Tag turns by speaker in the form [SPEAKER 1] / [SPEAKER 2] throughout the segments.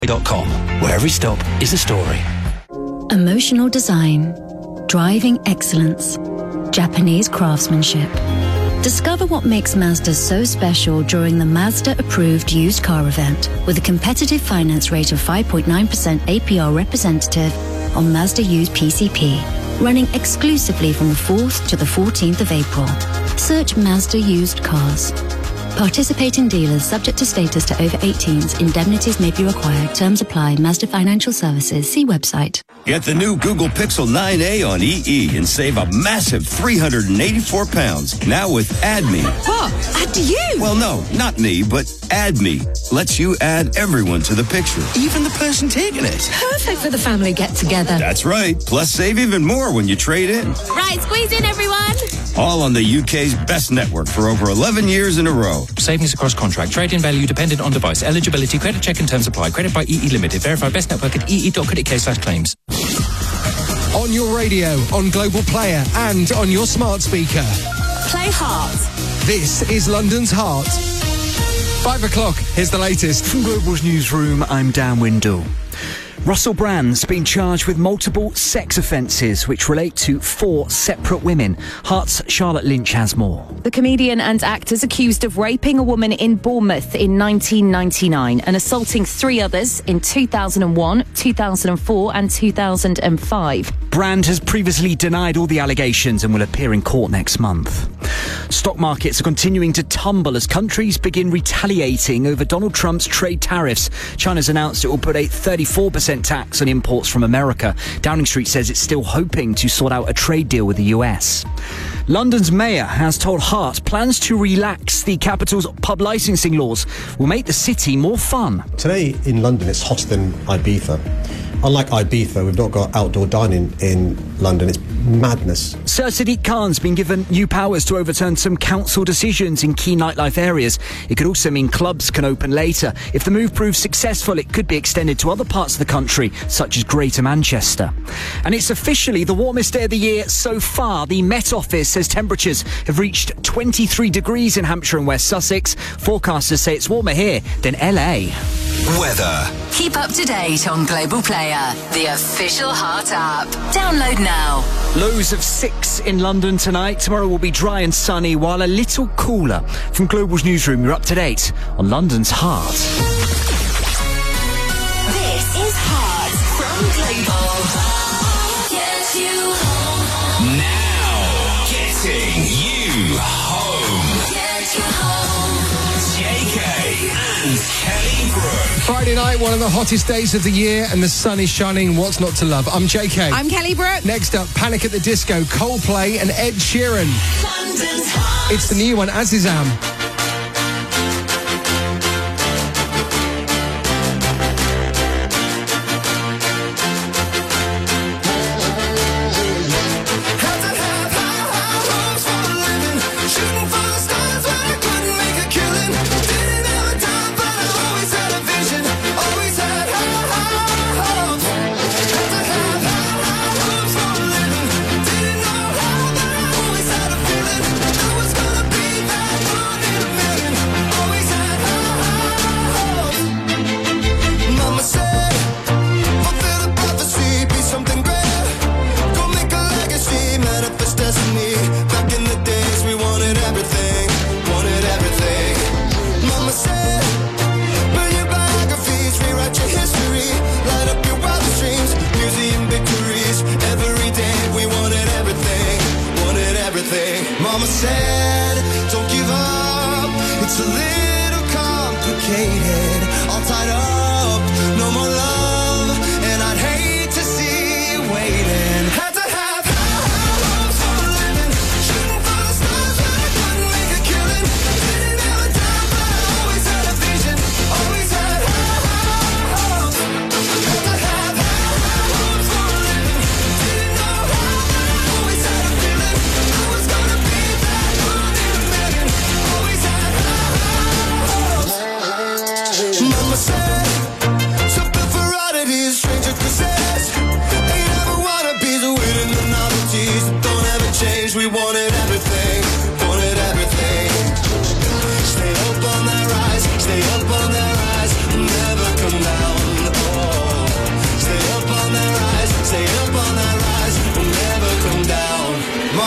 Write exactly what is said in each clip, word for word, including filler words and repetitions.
[SPEAKER 1] dot com, where every stop is a story.
[SPEAKER 2] Emotional design, driving excellence, Japanese craftsmanship. Discover what makes Mazda so special during the Mazda-approved used car event with a competitive finance rate of five point nine percent A P R representative on Mazda used P C P, running exclusively from the fourth to the fourteenth of April. Search Mazda used cars. Participating dealers subject to status to over eighteens. Indemnities may be required. Terms apply. Mazda Financial Services. See website.
[SPEAKER 3] Get the new Google Pixel nine A on E E and save a massive three hundred eighty-four pounds. Now with Add Me.
[SPEAKER 4] What? Add you?
[SPEAKER 3] Well, no, not me, but Add Me lets you add everyone to the picture, even the person taking it.
[SPEAKER 4] Perfect for the family get-together.
[SPEAKER 3] That's right. Plus, save even more when you trade in.
[SPEAKER 4] Right, squeeze in, everyone.
[SPEAKER 3] All on the U K's best network for over eleven years in a row.
[SPEAKER 1] Savings across contract. Trade-in value dependent on device. Eligibility. Credit check and terms apply. Credit by E E Limited. Verify best network at e e dot co dot u k slash claims.
[SPEAKER 5] On your radio, on Global Player, and on your smart speaker.
[SPEAKER 4] Play Heart.
[SPEAKER 5] This is London's Heart. Five o'clock, here's the latest.
[SPEAKER 6] From Global's newsroom, I'm Dan Windle. Russell Brand's been charged with multiple sex offences which relate to four separate women. Heart's Charlotte Lynch has more.
[SPEAKER 7] The comedian and actor's accused of raping a woman in Bournemouth in nineteen ninety-nine and assaulting three others in two thousand one, two thousand four and two thousand five.
[SPEAKER 6] Brand has previously denied all the allegations and will appear in court next month. Stock markets are continuing to tumble as countries begin retaliating over Donald Trump's trade tariffs. China's announced it will put a thirty-four percent tax on imports from America. Downing Street says it's still hoping to sort out a trade deal with the U S. London's mayor has told Heart plans to relax the capital's pub licensing laws will make the city more fun.
[SPEAKER 8] Today in London it's hotter than Ibiza. Unlike Ibiza, we've not got outdoor dining in London. It's madness.
[SPEAKER 6] Sir Sadiq Khan's been given new powers to overturn some council decisions in key nightlife areas. It could also mean clubs can open later. If the move proves successful, it could be extended to other parts of the country, such as Greater Manchester. And it's officially the warmest day of the year so far. The Met Office says temperatures have reached twenty-three degrees in Hampshire and West Sussex. Forecasters say it's warmer here than L A.
[SPEAKER 9] Weather.
[SPEAKER 10] Keep up to date on Global Player, the official Heart app. Download now.
[SPEAKER 6] Lows of six in London tonight. Tomorrow will be dry and sunny, while a little cooler. From Global's newsroom, you're up to date on London's Heart.
[SPEAKER 10] This is Heart from Global. Get you home.
[SPEAKER 9] Now, getting you home.
[SPEAKER 10] Get you home.
[SPEAKER 9] J K and Kelly Brook.
[SPEAKER 5] Friday night, one of the hottest days of the year, and the sun is shining. What's not to love? I'm J K.
[SPEAKER 4] I'm Kelly Brook.
[SPEAKER 5] Next up, Panic at the Disco, Coldplay and Ed Sheeran.
[SPEAKER 10] London's Heart.
[SPEAKER 5] It's the new one, Azizam.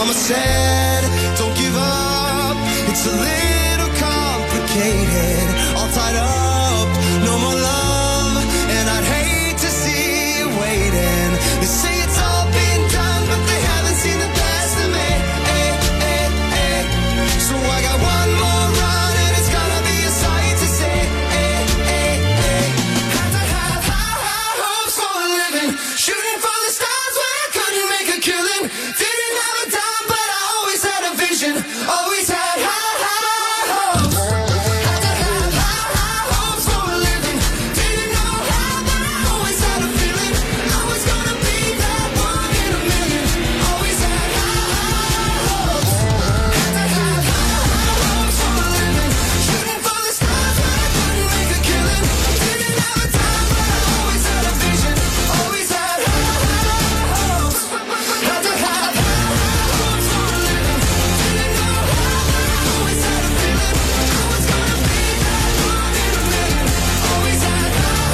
[SPEAKER 11] Mama said, don't give up. It's a little complicated. All tied up, no more love. And I'd hate to see you waiting. They say it's all been done, but they haven't seen the best of me. Eh, eh, eh. So I got one more run, and it's gonna be a sight to see. Eh, eh, eh. Had to have high, high hopes for a living. Shooting for the stars when I couldn't make a killing. Didn't have a dime, but I always had a vision. Always had high, high hopes. Had to have high, high hopes for a living. Didn't know how, but I always had a feeling. I was gonna be that one in a million. Always had high, high hopes. Had to have high, high hopes for a living. Shooting for the stars when I couldn't make a killing. Didn't have a dime, but I always had a vision. Always had high, high hopes. Had to have high, high hopes for a living. Didn't know how, but I always had a feeling. I was gonna be that one in a million. Always had high,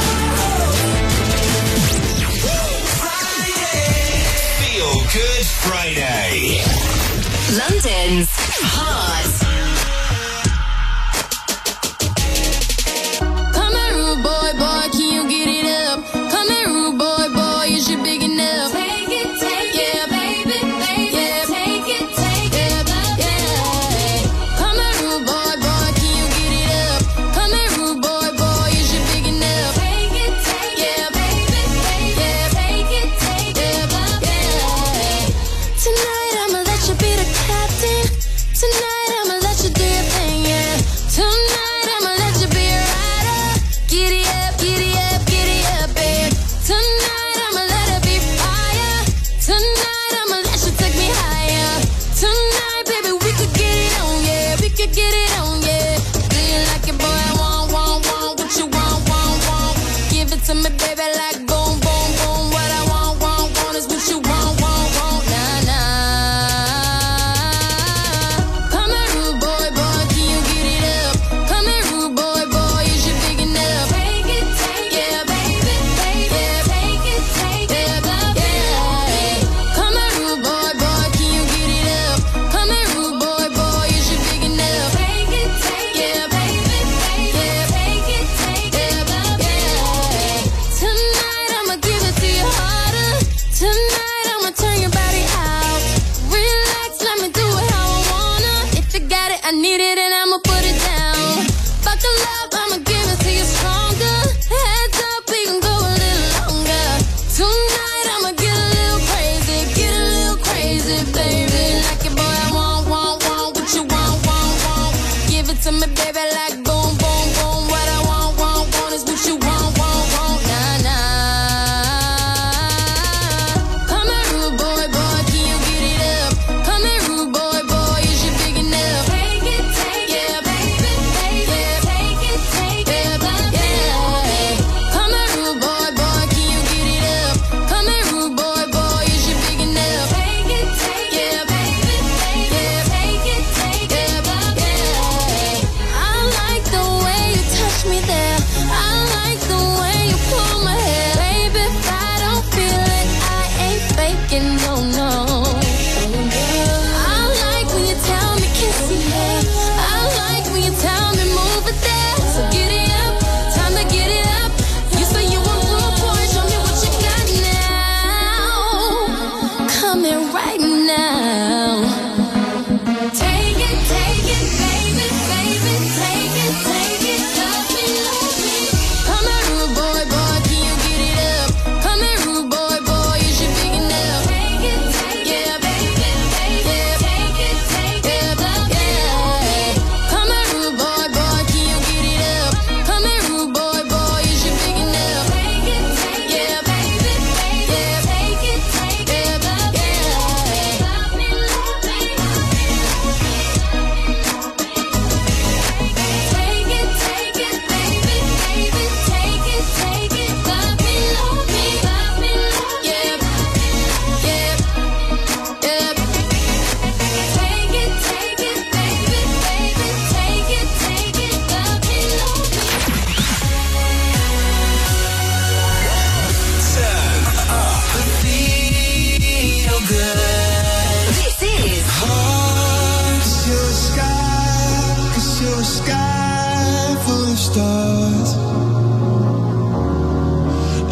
[SPEAKER 11] high hopes.
[SPEAKER 9] Feel Good Friday.
[SPEAKER 10] London's Heart.
[SPEAKER 12] Come here, rude boy, boy, can you get it up? Come here, rude boy, boy, is you big enough? Take it, take it, baby, baby, yeah, take it, take it, yeah. Come here, rude boy, boy, can you get it up? Come here, rude boy, boy, is you big enough? Take it, take it, baby, baby, yeah, take it, take it, yeah. Tonight I'ma let you be the captain. Tonight I'ma let you do your thing, yeah. Tonight I'ma let you be a rider. Giddy up, giddy up, giddy up, babe. Tonight I'ma let it be fire. Tonight I'ma let you take me higher. Tonight, baby, we could get it on, yeah. We could get it on, yeah. Do you like it, boy? I want, want, want. What you want, want, want. Give it to me, baby, like boom, boom, boom. What I want, want, want is what you want, want, want. Nah, nah. Come here, rude boy, boy, can you get it up? Come here, rude boy, boy, is you big enough? Take it, take it, yeah, baby, baby, yeah, take it, take it, yeah. Come here, rude boy, boy, can you get it up? Come here, rude boy, boy, is you big enough? Take it, take it, yeah, baby, baby, yeah, take it, take it, yeah. Tonight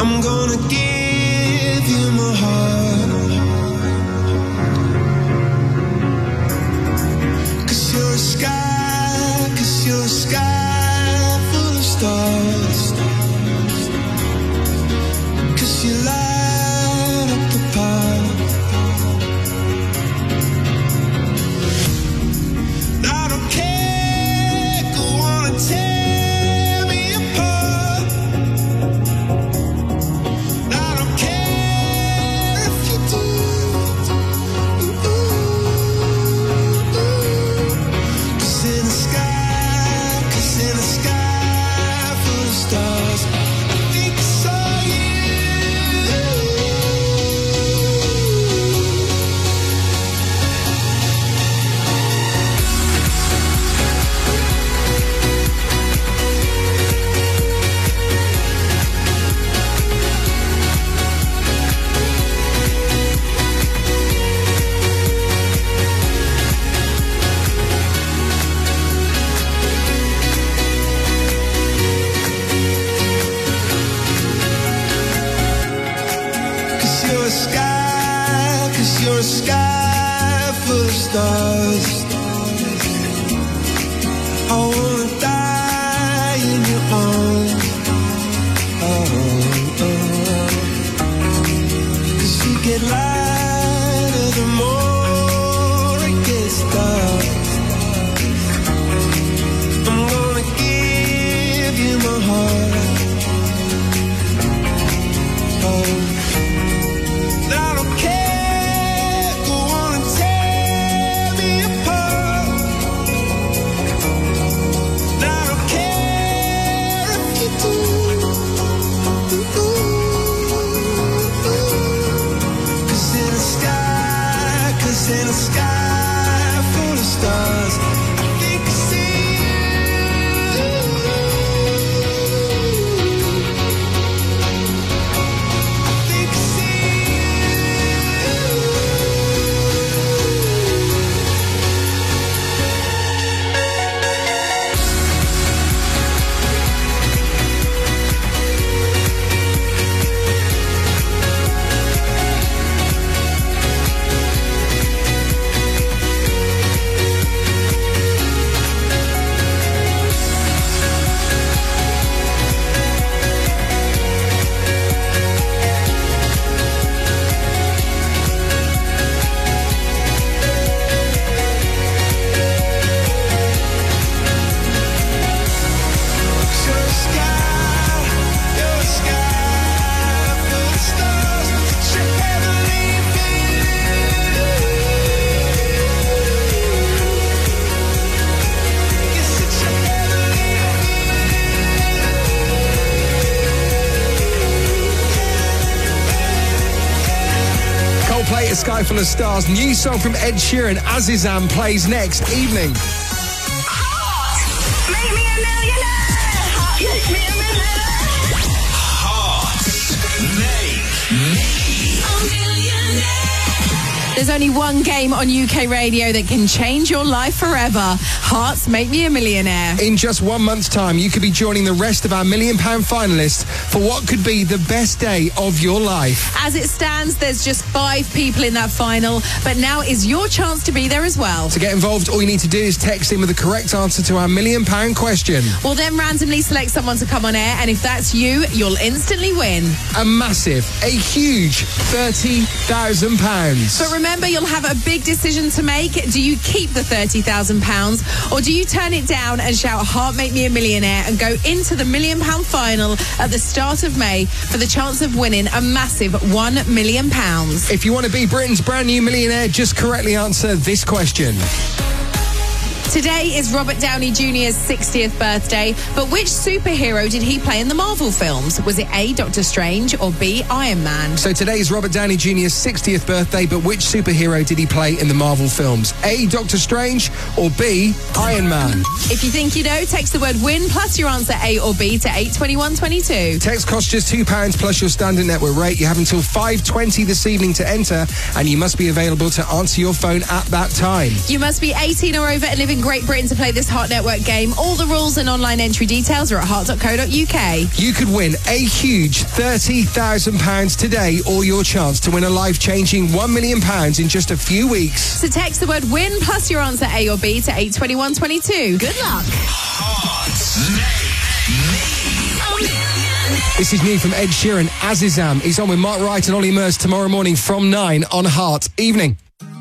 [SPEAKER 11] I'm gonna give you my heart. 'Cause you're a sky, 'cause you're a sky full of stars. 'Cause you light up the path. I don't care, go on and tear me apart. I don't care if you do. Ooh, ooh, ooh. 'Cause in the sky, 'cause in the sky full of stars, I think I saw you. Cause you're a sky, cause you're a sky full of stars. I wanna die in your arms. Oh, oh. Cause you get lighter the more it gets dark. I'm gonna give you my heart. Oh, I don't care, go on and tear me apart. I don't care if you do. Ooh, ooh, ooh. 'Cause in the sky, 'cause in the sky full of stars, I think I see you. I think I see You're a sky, you're a sky full of stars. Such a heavenly feeling. You're such a heavenly
[SPEAKER 5] Coldplay, A Sky Full of Stars. New song from Ed Sheeran, Azizam, plays next evening.
[SPEAKER 9] Make me a millionaire. Make me a millionaire. Heart, make me a millionaire.
[SPEAKER 7] There's only one game on U K radio that can change your life forever. Hearts Make Me a Millionaire.
[SPEAKER 5] In just one month's time, you could be joining the rest of our million pound finalists for what could be the best day of your life.
[SPEAKER 7] As it stands, there's just five people in that final, but now is your chance to be there as well.
[SPEAKER 5] To get involved, all you need to do is text in with the correct answer to our million pound question.
[SPEAKER 7] We'll then randomly select someone to come on air, and if that's you, you'll instantly win.
[SPEAKER 5] A massive, a huge thirty thousand pounds.
[SPEAKER 7] But remember, you'll have a big decision to make. Do you keep the thirty thousand pounds, or do you turn it down and shout Heart Make Me a Millionaire and go into the million pound final at the start of May for the chance of winning a massive one million pounds?
[SPEAKER 5] If you want to be Britain's brand new millionaire, just correctly answer this question.
[SPEAKER 7] Today is Robert Downey Junior's sixtieth birthday, but which superhero did he play in the Marvel films? Was it A, Doctor Strange, or B, Iron Man?
[SPEAKER 5] So today is Robert Downey Junior's sixtieth birthday, but which superhero did he play in the Marvel films? A, Doctor Strange, or B, Iron Man?
[SPEAKER 7] If you think you know, text the word WIN plus your answer A or B to eight twenty-one twenty-two.
[SPEAKER 5] Text costs just two pounds plus your standard network rate. You have until five twenty this evening to enter, and you must be available to answer your phone at that time.
[SPEAKER 7] You must be eighteen or over and living Great Britain to play this Heart Network game. All the rules and online entry details are at heart dot co dot U K.
[SPEAKER 5] You could win a huge thirty thousand pounds today, or your chance to win a life-changing one million pounds in just a few weeks.
[SPEAKER 7] So text the word WIN plus your answer A or B to eight twenty-one twenty-two. Good luck.
[SPEAKER 5] This is new from Ed Sheeran, Azizam. He's on with Mark Wright and Ollie Murs tomorrow morning from nine on Heart. Evening.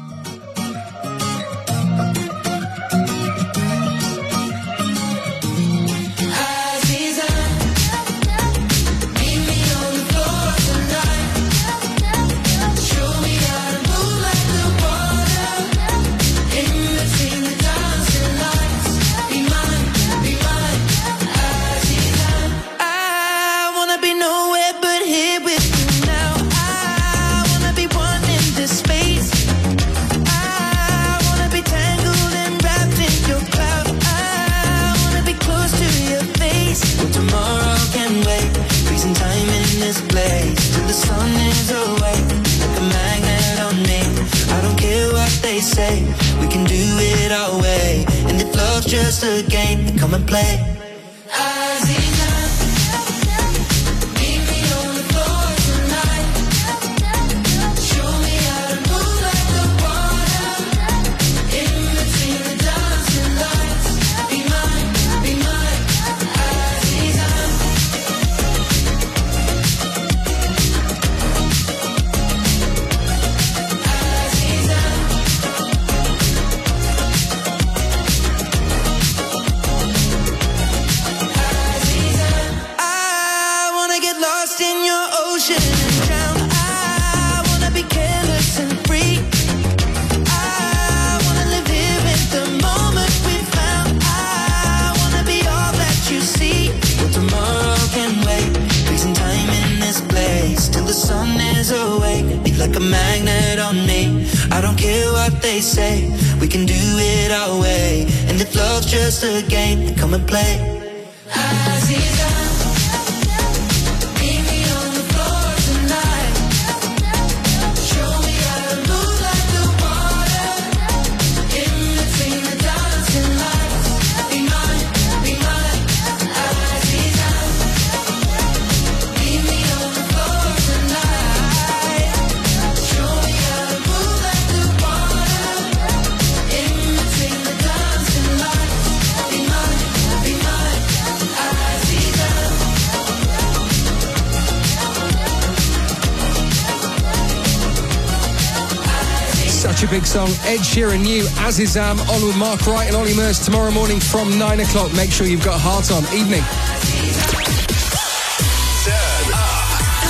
[SPEAKER 11] We can do it our way, and if love's just a game, then come and play. Like a magnet on me, I don't care what they say. We can do it our way, and if love's just a game, then come and play.
[SPEAKER 5] Such a big song. Ed Sheeran new, Azizam, on with Mark Wright and Ollie Murs tomorrow morning from nine o'clock. Make sure you've got Heart on. Evening.
[SPEAKER 9] Turn up.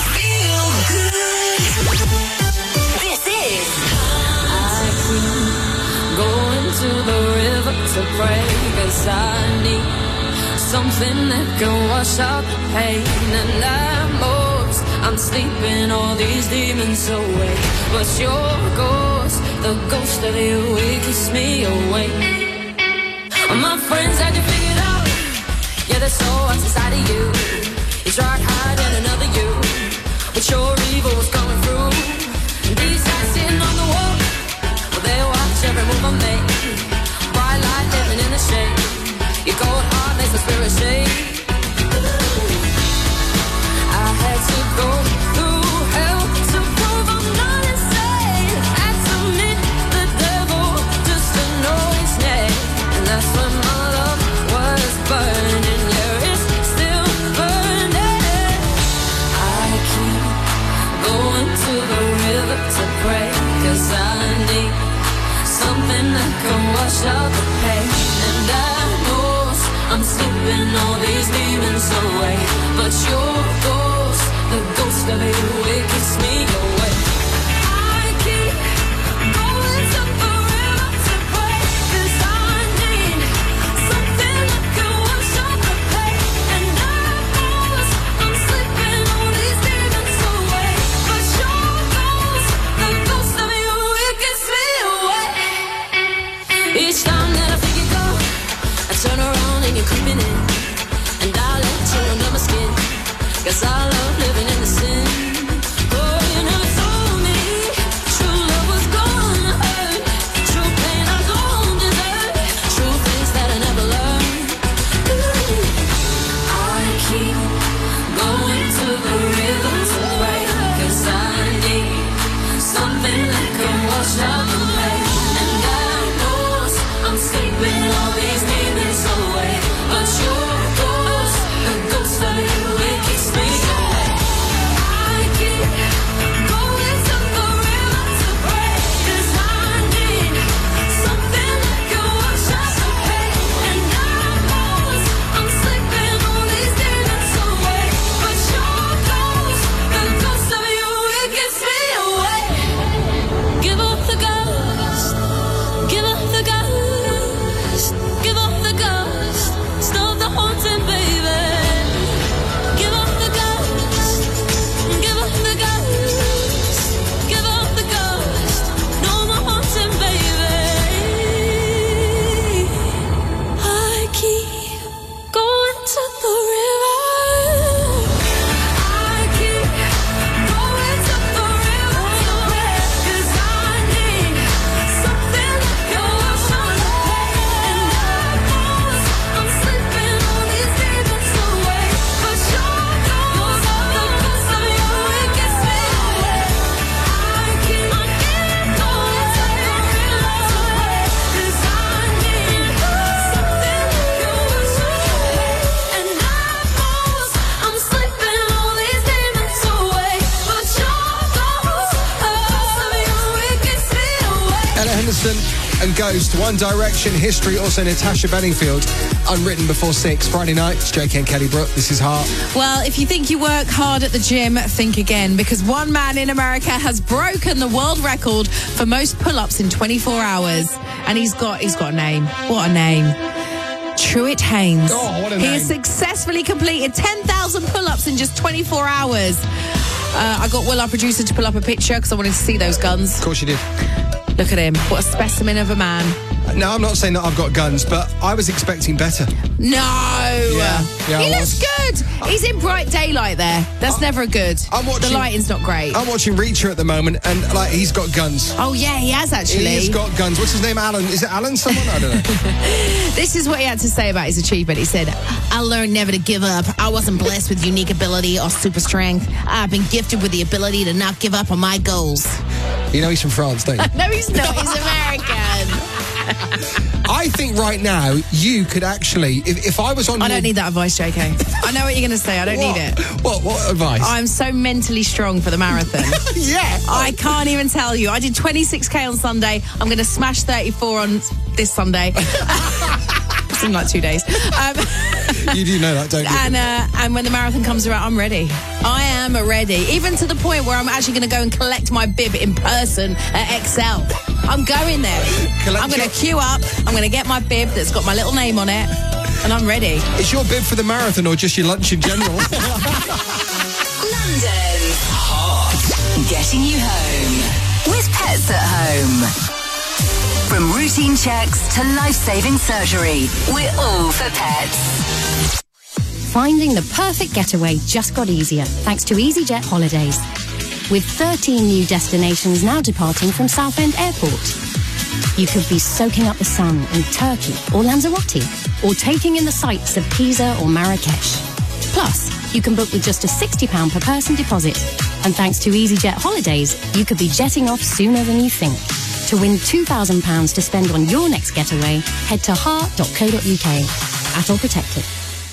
[SPEAKER 12] This is I keep going to the river to pray, 'cause I need something that can wash out the pain. And I'm most, I'm sleeping all these demons away, but your ghost, the ghost of you, it keeps me awake. My friends had you figured out, yeah, there's so much inside of you. You tried hiding another you, but your evil was coming through. These guys sitting on the wall, well, they watch every move I make. Bright light living in the shade, your cold heart makes my spirit shake. I had to go through hell to prove I'm not insane. Had to meet the devil just to know his name. And that's when my love was burning. Yeah, it's still burning. I keep going to the river to pray, 'cause I need something that can wash out the pain. And I know I'm sleeping all these demons away, but your ghost, the ghost of you, it keeps me away. I keep going to the river to pray, 'cause I need something that can wash out the pain. And I know I'm sleeping all these demons away, but your ghost, the ghost of you, it keeps me away. Each time that I think you go, I turn around and you're creeping in, and I let you under my skin, 'cause I love living in the sin.
[SPEAKER 5] Houston and Ghost. One Direction, History, also Natasha Bedingfield. Unwritten before six. Friday night, it's J K and Kelly Brook. This is Heart.
[SPEAKER 7] Well, if you think you work hard at the gym, think again, because one man in America has broken the world record for most pull-ups in twenty-four hours. And he's got he's got a name. What a name. Truett Haynes.
[SPEAKER 5] Oh, what a
[SPEAKER 7] he
[SPEAKER 5] name.
[SPEAKER 7] has successfully completed ten thousand pull-ups in just twenty-four hours. Uh, I got Will, our producer, to pull up a picture because I wanted to see those guns.
[SPEAKER 5] Of course you did.
[SPEAKER 7] Look at him. What a specimen of a man.
[SPEAKER 5] No, I'm not saying that I've got guns, but I was expecting better.
[SPEAKER 7] No.
[SPEAKER 5] Yeah, yeah,
[SPEAKER 7] he
[SPEAKER 5] I
[SPEAKER 7] looks good. He's in bright daylight there. That's never good.
[SPEAKER 5] I'm watching,
[SPEAKER 7] the lighting's not great.
[SPEAKER 5] I'm watching Reacher at the moment, and like he's got guns.
[SPEAKER 7] Oh, yeah, he has actually.
[SPEAKER 5] He's got guns. What's his name, Alan? Is it Alan someone? I don't know.
[SPEAKER 7] This is what he had to say about his achievement. He said, I learned never to give up. I wasn't blessed with unique ability or super strength. I've been gifted with the ability to not give up on my goals.
[SPEAKER 5] You know he's from France, don't you?
[SPEAKER 7] No, he's not. He's American.
[SPEAKER 5] I think right now you could actually, if, if I was on
[SPEAKER 7] I
[SPEAKER 5] your...
[SPEAKER 7] don't need that advice, J K. I know what you're going to say. I don't
[SPEAKER 5] what?
[SPEAKER 7] need it.
[SPEAKER 5] What, what advice?
[SPEAKER 7] I'm so mentally strong for the marathon.
[SPEAKER 5] Yeah.
[SPEAKER 7] I can't even tell you. I did twenty-six K on Sunday. I'm going to smash thirty-four on this Sunday. It's in like two days. Um,
[SPEAKER 5] you do know that, don't you?
[SPEAKER 7] And, uh, and when the marathon comes around, I'm ready. I am ready. Even to the point where I'm actually going to go and collect my bib in person at X L. I'm going there.
[SPEAKER 5] Collect
[SPEAKER 7] I'm going to
[SPEAKER 5] your-
[SPEAKER 7] queue up. I'm going to get my bib that's got my little name on it. And I'm ready.
[SPEAKER 5] Is your bib for the marathon or just your lunch in general?
[SPEAKER 10] London. Heart. Getting you home. With Pets at Home. From routine checks to life-saving surgery, we're all for pets.
[SPEAKER 2] Finding the perfect getaway just got easier thanks to EasyJet Holidays. With thirteen new destinations now departing from Southend Airport. You could be soaking up the sun in Turkey or Lanzarote, or taking in the sights of Pisa or Marrakesh. Plus, you can book with just a sixty pounds per person deposit. And thanks to EasyJet Holidays, you could be jetting off sooner than you think. To win two thousand pounds to spend on your next getaway, head to heart dot co dot uk. At all protected.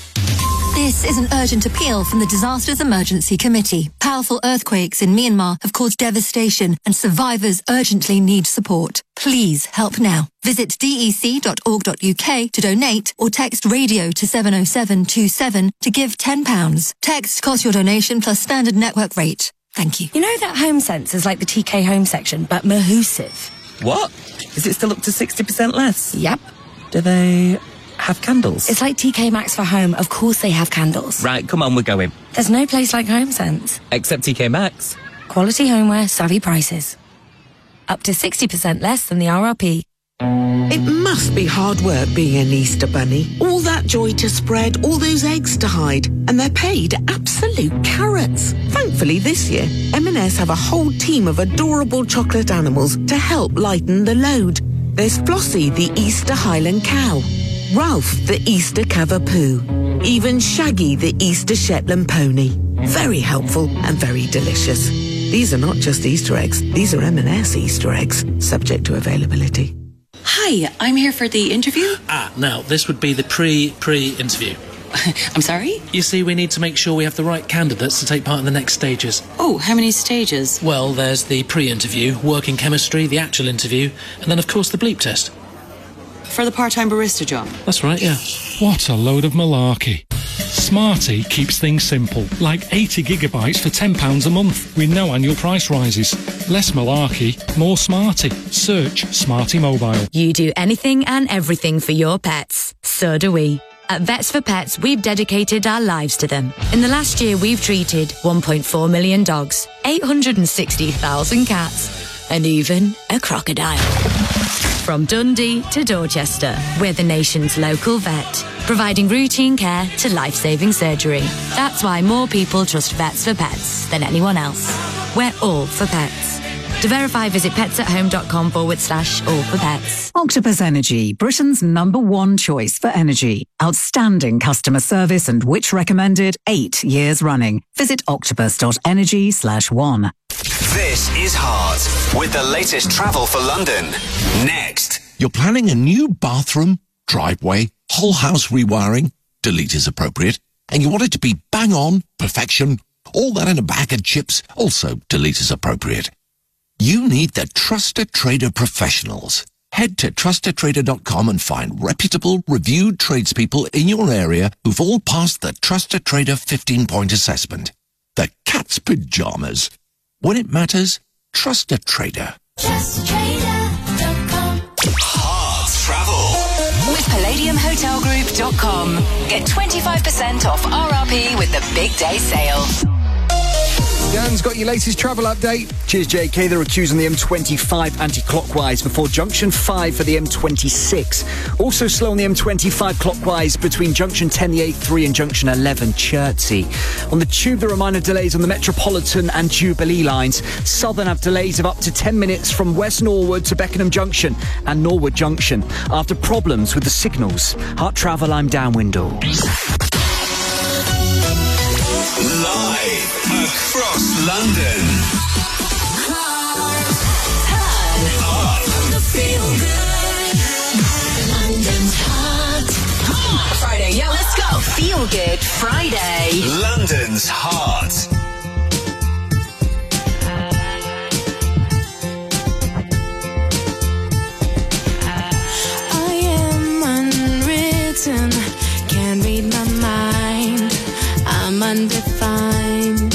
[SPEAKER 13] This is an urgent appeal from the Disasters Emergency Committee. Powerful earthquakes in Myanmar have caused devastation and survivors urgently need support. Please help now. Visit d e c dot org dot u k to donate or text radio to seven oh seven two seven to give ten pounds. Text costs your donation plus standard network rate. Thank you.
[SPEAKER 14] You know that Home Sense is like the T K Home section, but Mahusive.
[SPEAKER 15] What? Is it still up to sixty percent less?
[SPEAKER 14] Yep.
[SPEAKER 15] Do they have candles?
[SPEAKER 14] It's like T K Maxx for home. Of course they have candles.
[SPEAKER 15] Right, come on, we're going.
[SPEAKER 14] There's no place like Home Sense.
[SPEAKER 15] Except T K Maxx.
[SPEAKER 14] Quality homeware, savvy prices. Up to sixty percent less than the R R P.
[SPEAKER 16] It must be hard work being an Easter bunny. All that joy to spread, all those eggs to hide, and they're paid absolute carrots. Thankfully this year, M and S have a whole team of adorable chocolate animals to help lighten the load. There's Flossie, the Easter Highland cow, Ralph, the Easter Cavapoo, even Shaggy, the Easter Shetland pony. Very helpful and very delicious. These are not just Easter eggs, these are M and S Easter eggs, subject to availability.
[SPEAKER 17] Hi, I'm here for the interview.
[SPEAKER 18] Ah, now, this would be the pre-pre-interview.
[SPEAKER 17] I'm sorry?
[SPEAKER 18] You see, we need to make sure we have the right candidates to take part in the next stages.
[SPEAKER 17] Oh, how many stages?
[SPEAKER 18] Well, there's the pre-interview, working chemistry, the actual interview, and then, of course, the bleep test.
[SPEAKER 17] For the part-time barista job?
[SPEAKER 18] That's right, yeah.
[SPEAKER 19] What a load of malarkey. Smarty keeps things simple, like eighty gigabytes for ten pounds a month, with no annual price rises. Less malarkey, more Smarty. Search Smarty Mobile.
[SPEAKER 20] You do anything and everything for your pets. So do we. At Vets for Pets, we've dedicated our lives to them. In the last year, we've treated one point four million dogs, eight hundred sixty thousand cats, and even a crocodile. From Dundee to Dorchester, we're the nation's local vet, providing routine care to life-saving surgery. That's why more people trust Vets for Pets than anyone else. We're all for pets. To verify, visit petsathome.com forward slash all for pets.
[SPEAKER 21] Octopus Energy, Britain's number one choice for energy. Outstanding customer service and which recommended eight years running. Visit octopus.energy slash one.
[SPEAKER 9] This is Heart, with the latest travel for London. Next.
[SPEAKER 22] You're planning a new bathroom, driveway, whole house rewiring, delete is appropriate, and you want it to be bang on, perfection, all that in a bag of chips, also delete is appropriate. You need the trusted trader professionals. Head to trusted trader dot com and find reputable, reviewed tradespeople in your area who've all passed the Trusted Trader fifteen-point assessment. The cat's pajamas. When it matters, trust a trader.
[SPEAKER 10] Trust Trader dot com.
[SPEAKER 9] Hard travel.
[SPEAKER 10] With palladium hotel group dot com. Get twenty-five percent off R R P with the big day sale.
[SPEAKER 5] Dan's got your latest travel update.
[SPEAKER 6] Cheers, J K. There are queues on the M twenty-five anti-clockwise before junction five for the M twenty-six. Also slow on the M twenty-five clockwise between junction ten, the A three, and junction eleven, Chertsey. On the tube, there are minor delays on the Metropolitan and Jubilee lines. Southern have delays of up to ten minutes from West Norwood to Beckenham Junction and Norwood Junction after problems with the signals. Heart Travel, I'm Dan Windle.
[SPEAKER 9] Live across London.
[SPEAKER 10] Turn up. Feel good. London's hot. Friday, yeah, let's go. Feel Good Friday.
[SPEAKER 9] London's Heart.
[SPEAKER 12] I am unwritten, can't read my mind. I'm undefined.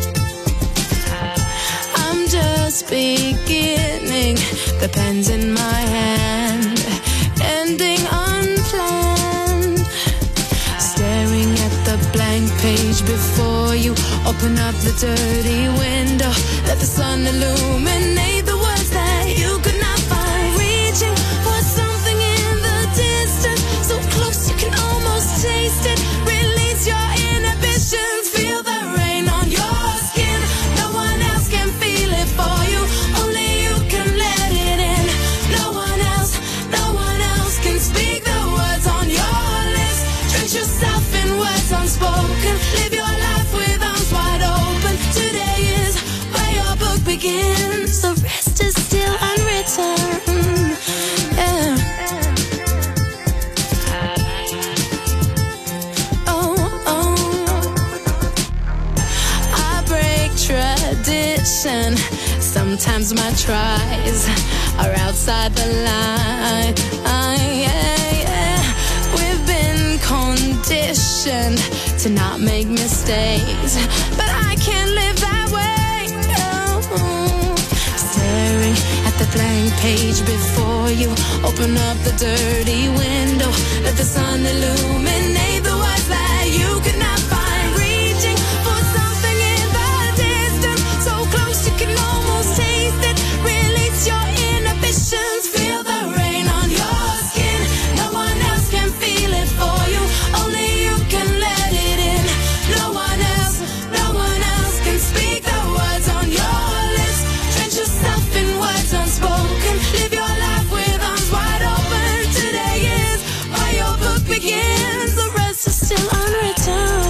[SPEAKER 12] I'm just beginning, the pen's in my hand, ending unplanned. Staring at the blank page before you, open up the dirty window, let the sun illuminate the words that you could not find. Reaching for something in the distance, so close you can almost taste it. Release your inhibitions, feel the rain on your skin. No one else can feel it for you, only you can let it in. No one else, no one else can speak the words on your lips. Drench yourself in words unspoken, live your life with arms wide open. Today is where your book begins, the rest is still unwritten. Yeah. Tradition. Sometimes my tries are outside the line. Yeah, yeah. We've been conditioned to not make mistakes, but I can't live that way. No. Staring at the blank page before you, open up the dirty window, let the sun illuminate the words that you could not find. Reaching for something in the distance, so close you can almost taste it. Release your inhibitions, feel the rain on your skin. No one else can feel it for you, only you can let it in. No one else, no one else can speak the words on your lips. Drench yourself in words unspoken, live your life with arms wide open. Today is where your book begins, the rest is still unwritten.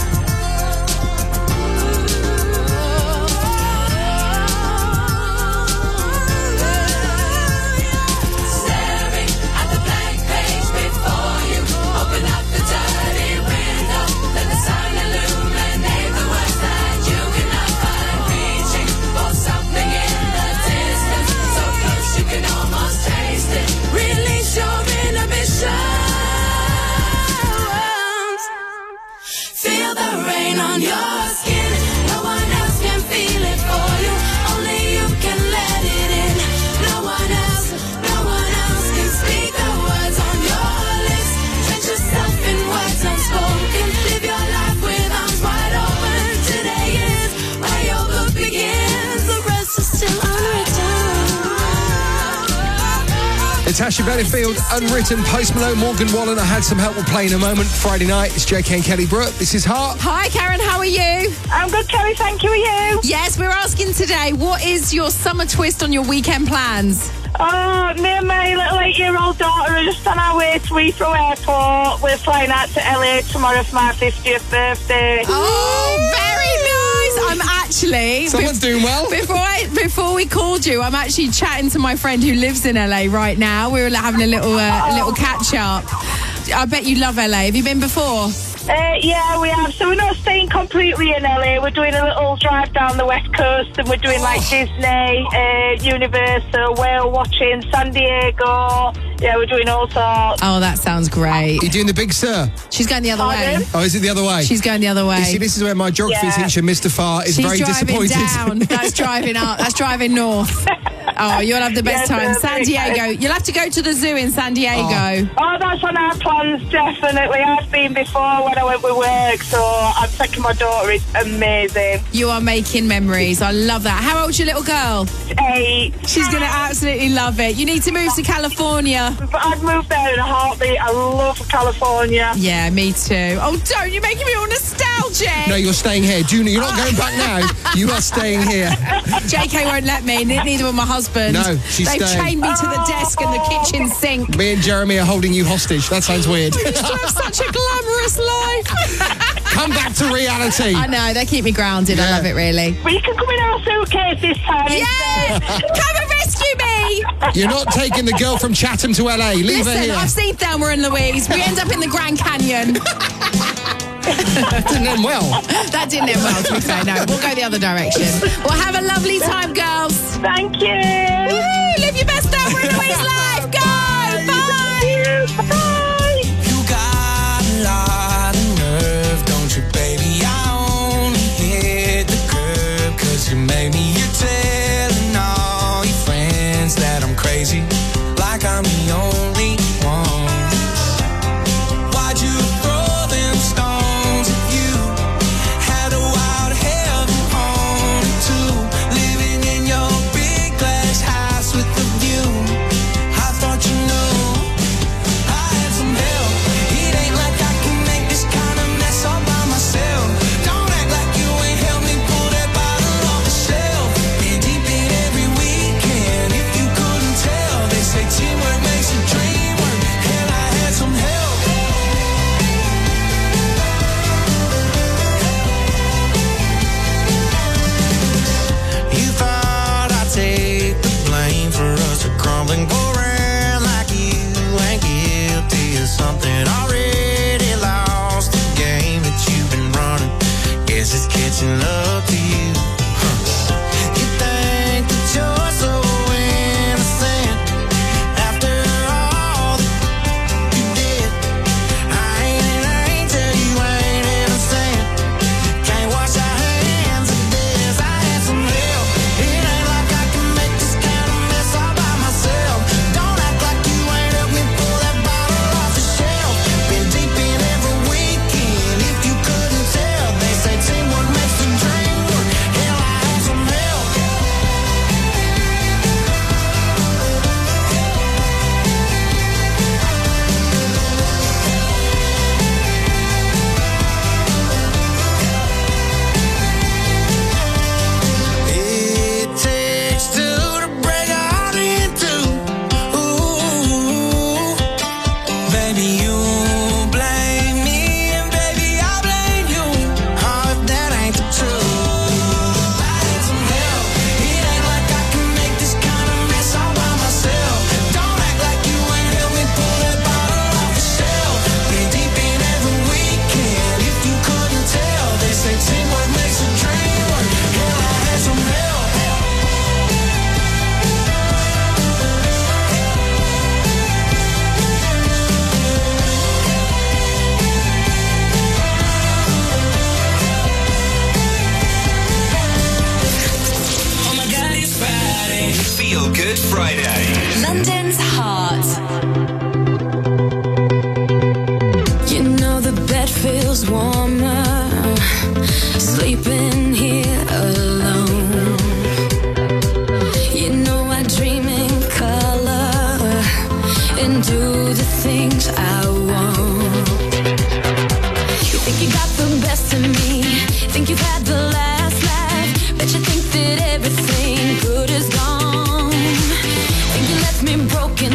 [SPEAKER 12] Staring at the blank page before you, open up the dirty window, let the sun illuminate the words that you cannot find. Reaching for something in the distance, so close you can almost taste it. Release your inhibitions, feel the rain on your skin. No one else can feel it for you, only you can let it in. No one else, no one else can speak the words on your lips. Drench yourself in words unspoken, live your life with arms wide open. Today is where your book begins, the rest is still unwritten.
[SPEAKER 5] Natasha Bedingfield, Unwritten, Post Malone, Morgan Wallen. I had some help. We'll play in a moment. Friday night, it's J K and Kelly Brook. This is Heart.
[SPEAKER 7] Hi, Karen, how are you?
[SPEAKER 1] I'm good, Kelly, thank you. Are you?
[SPEAKER 7] Yes, we're asking today, what is your summer twist on your weekend plans?
[SPEAKER 1] Oh, me and my little eight-year-old daughter are just on our way to Heathrow Airport. We're flying out to L A tomorrow for my fiftieth birthday.
[SPEAKER 7] Oh, very nice. I'm actually...
[SPEAKER 5] Someone's doing well.
[SPEAKER 7] Before I, before we called you, I'm actually chatting to my friend who lives in L A right now. We were having a little, uh, a little catch-up. I bet you love L A. Have you been before?
[SPEAKER 1] Uh, yeah, we have. So we're not staying completely in L A. We're doing a little drive down the West Coast, and we're doing like Disney, uh, Universal, whale watching, San Diego. Yeah, we're doing all sorts.
[SPEAKER 7] Oh, that sounds great.
[SPEAKER 5] You're doing the Big Sur?
[SPEAKER 7] She's going the other
[SPEAKER 1] Pardon?
[SPEAKER 7] way.
[SPEAKER 5] Oh, is it the other way?
[SPEAKER 7] She's going the other way.
[SPEAKER 5] You see, this is where my geography
[SPEAKER 1] Yeah.
[SPEAKER 5] teacher, Mister Farr, is
[SPEAKER 7] She's
[SPEAKER 5] very
[SPEAKER 7] driving
[SPEAKER 5] disappointed.
[SPEAKER 7] down. That's driving up. That's driving north. Oh, you'll have the best
[SPEAKER 1] Yeah,
[SPEAKER 7] time.
[SPEAKER 1] it's
[SPEAKER 7] San
[SPEAKER 1] perfect.
[SPEAKER 7] Diego. You'll have to go to the zoo in San Diego.
[SPEAKER 1] Oh, that's on our plans, definitely. I've been before when I went with work, so I'm taking my daughter. It's amazing.
[SPEAKER 7] You are making memories. I love that. How old's your little girl?
[SPEAKER 1] Eight.
[SPEAKER 7] She's going to absolutely love it. You need to move to California.
[SPEAKER 1] But I'd move there in a heartbeat. I love California.
[SPEAKER 7] Yeah, me too. Oh, don't. You're making me all nostalgic.
[SPEAKER 5] No, you're staying here. Junior, you're not going back now. You are staying here.
[SPEAKER 7] J K won't let me. ne- Neither will my husband.
[SPEAKER 5] No, she's
[SPEAKER 7] They've
[SPEAKER 5] staying.
[SPEAKER 7] chained me to the desk and the kitchen sink.
[SPEAKER 5] Me and Jeremy are holding you hostage. That sounds weird.
[SPEAKER 7] I used to have such a glamorous life.
[SPEAKER 5] Come back to reality.
[SPEAKER 7] I know, they keep me grounded. I
[SPEAKER 5] Yeah.
[SPEAKER 7] love it, really.
[SPEAKER 1] But you can come in our suitcase this time.
[SPEAKER 7] Yeah! Come and rescue me!
[SPEAKER 5] You're not taking the girl from Chatham to L A. Leave her
[SPEAKER 7] Listen,
[SPEAKER 5] here.
[SPEAKER 7] I've seen Thelma and Louise. We end up in the Grand Canyon.
[SPEAKER 5] That didn't end well.
[SPEAKER 7] That didn't end well, to be fair. No, we'll go the other direction. Well, have a lovely time, girls.
[SPEAKER 1] Thank you.
[SPEAKER 7] Woo! Live your best Thelma and Louise life. Go! Bye!
[SPEAKER 1] Bye.
[SPEAKER 11] You got a lot of nerve, don't you, baby? I only hit the curb 'cause you made me. You're telling all your friends that I'm crazy, like I'm the only one. Why'd you throw them stones at you? Had a wild heaven on it too. Living in your big glass house with the view. I thought you knew I had some help. It ain't like I can make this kind of mess all by myself. Don't act like you ain't helped me pull that bottle off the shelf. Been deep in every weekend. If you couldn't tell, they say teamwork makes the dream work. Hell, I had some help. You thought I'd take the blame for us to crumble and go around like you ain't guilty of something already lost the game that you've been running. Guess it's catching up to you. Huh. You think that you're so innocent after all that you did. I ain't an angel, you ain't innocent. Can't wash our hands of this. I had some help. It ain't like I can make this kind of mess all by myself. Don't act like you ain't helped me pull that bottle off the shelf. Been deep in every weekend. If you couldn't tell, they say teamwork makes the dream work. Hell, I had some help. It takes two to break a heart in two. Ooh, baby, you blame me, and baby, I blame you. Oh, if that ain't the truth, I need some help. It ain't like I can make this kind of mess all by myself. Don't act like you ain't helped me pull that bottle off the shelf. Been deep in every weekend. If you couldn't tell, they say teamwork makes a dream work. Hell, I had some help. Oh my God, it's Friday.
[SPEAKER 9] Feel Good Friday.
[SPEAKER 10] London's heart.
[SPEAKER 12] You know the bed feels warmer sleeping here alone. You know I dream in color and do the things I want. You think you got the best of me, think you've had the last laugh, bet you think that everything good is gone. Think you left me broken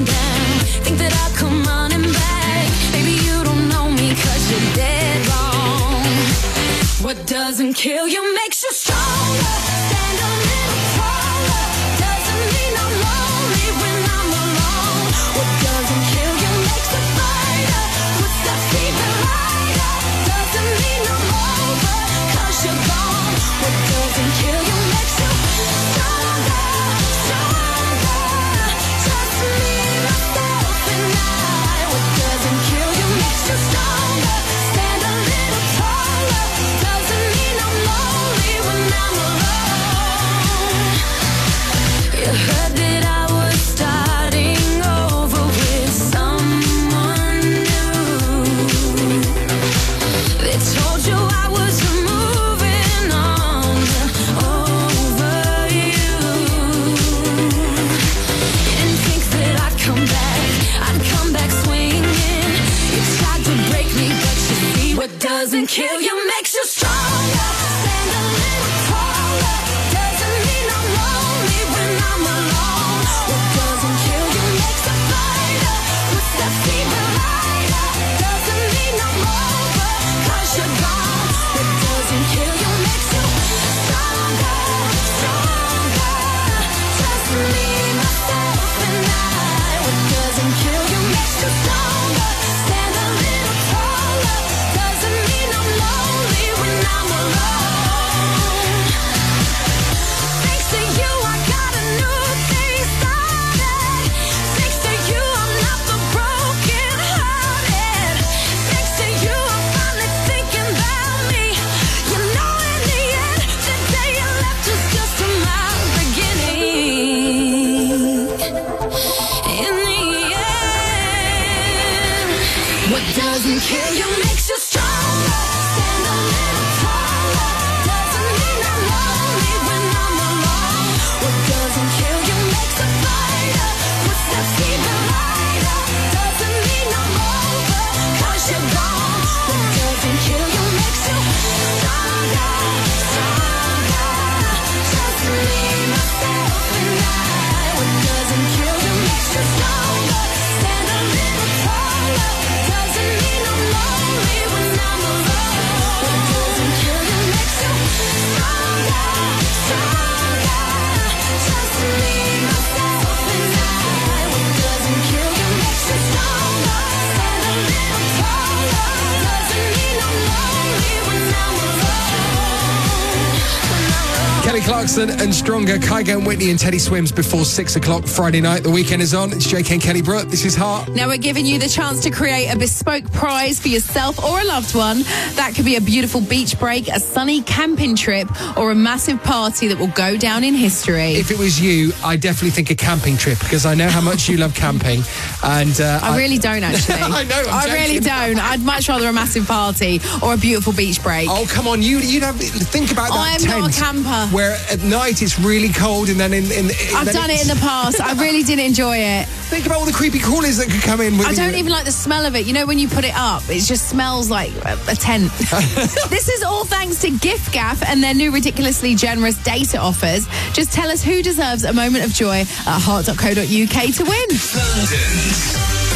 [SPEAKER 5] Kelly Clarkson and Stronger, Kygo and Whitney and Teddy Swims before six o'clock Friday night. The weekend is on. It's J K and Kelly Brook. This is Heart.
[SPEAKER 7] Now we're giving you the chance to create a bespoke prize for yourself or a loved one. That could be a beautiful beach break, a sunny camping trip, or a massive party that will go down in history.
[SPEAKER 5] If it was you, I definitely think a camping trip, because I know how much you love camping. And uh,
[SPEAKER 7] I, I really don't, actually.
[SPEAKER 5] I know, I'm
[SPEAKER 7] I
[SPEAKER 5] joking.
[SPEAKER 7] really don't. I'd much rather a massive party or a beautiful beach break.
[SPEAKER 5] Oh, come on. You you don't think about that
[SPEAKER 7] I am
[SPEAKER 5] tent
[SPEAKER 7] not a camper.
[SPEAKER 5] where at night it's really cold and then in... in, in
[SPEAKER 7] I've
[SPEAKER 5] then
[SPEAKER 7] done it in the past. I really didn't enjoy it.
[SPEAKER 5] Think about all the creepy crawlies that could come in. With
[SPEAKER 7] I don't
[SPEAKER 5] you.
[SPEAKER 7] even like the smell of it. You know, when you put it up, it just smells like a, a tent. This is all thanks to giffgaff and their new ridiculously generous data offers. Just tell us who deserves a moment of joy at heart dot co dot U K to win.
[SPEAKER 10] London's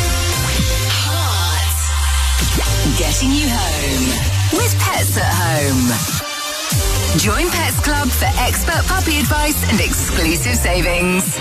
[SPEAKER 10] Heart. Getting you home with Pets at Home. Join Pets Club for expert puppy advice and exclusive savings.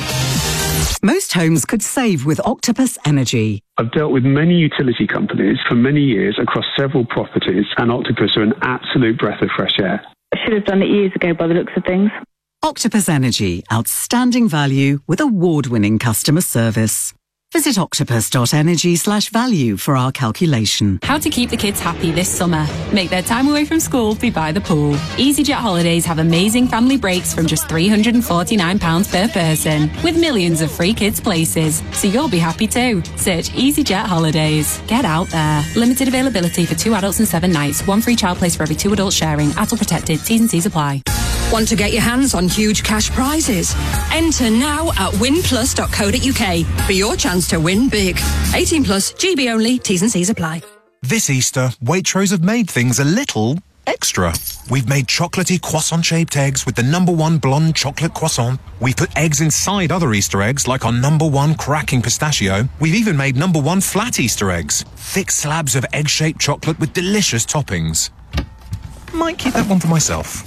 [SPEAKER 21] Most homes could save with Octopus Energy.
[SPEAKER 3] I've dealt with many utility companies for many years across several properties, and Octopus are an absolute breath of fresh air.
[SPEAKER 1] I should have done it years ago by the looks of things.
[SPEAKER 21] Octopus Energy, outstanding value with award-winning customer service. Visit octopus dot energy slash value for our calculation.
[SPEAKER 8] How to keep the kids happy this summer. Make their time away from school be by the pool. EasyJet holidays have amazing family breaks from just three hundred forty-nine pounds per person, with millions of free kids places. So you'll be happy too. Search EasyJet holidays. Get out there. Limited availability for two adults and seven nights. One free child place for every two adults sharing. Adult protected. T's and C's apply.
[SPEAKER 23] Want to get your hands on huge cash prizes? Enter now at win plus dot co dot U K for your chance to win big. eighteen plus, G B only, T's and C's apply.
[SPEAKER 24] This Easter, Waitrose have made things a little extra. We've made chocolatey croissant-shaped eggs with the number one blonde chocolate croissant. We've put eggs inside other Easter eggs, like our number one cracking pistachio. We've even made number one flat Easter eggs. Thick slabs of egg-shaped chocolate with delicious toppings. Might keep that one for myself.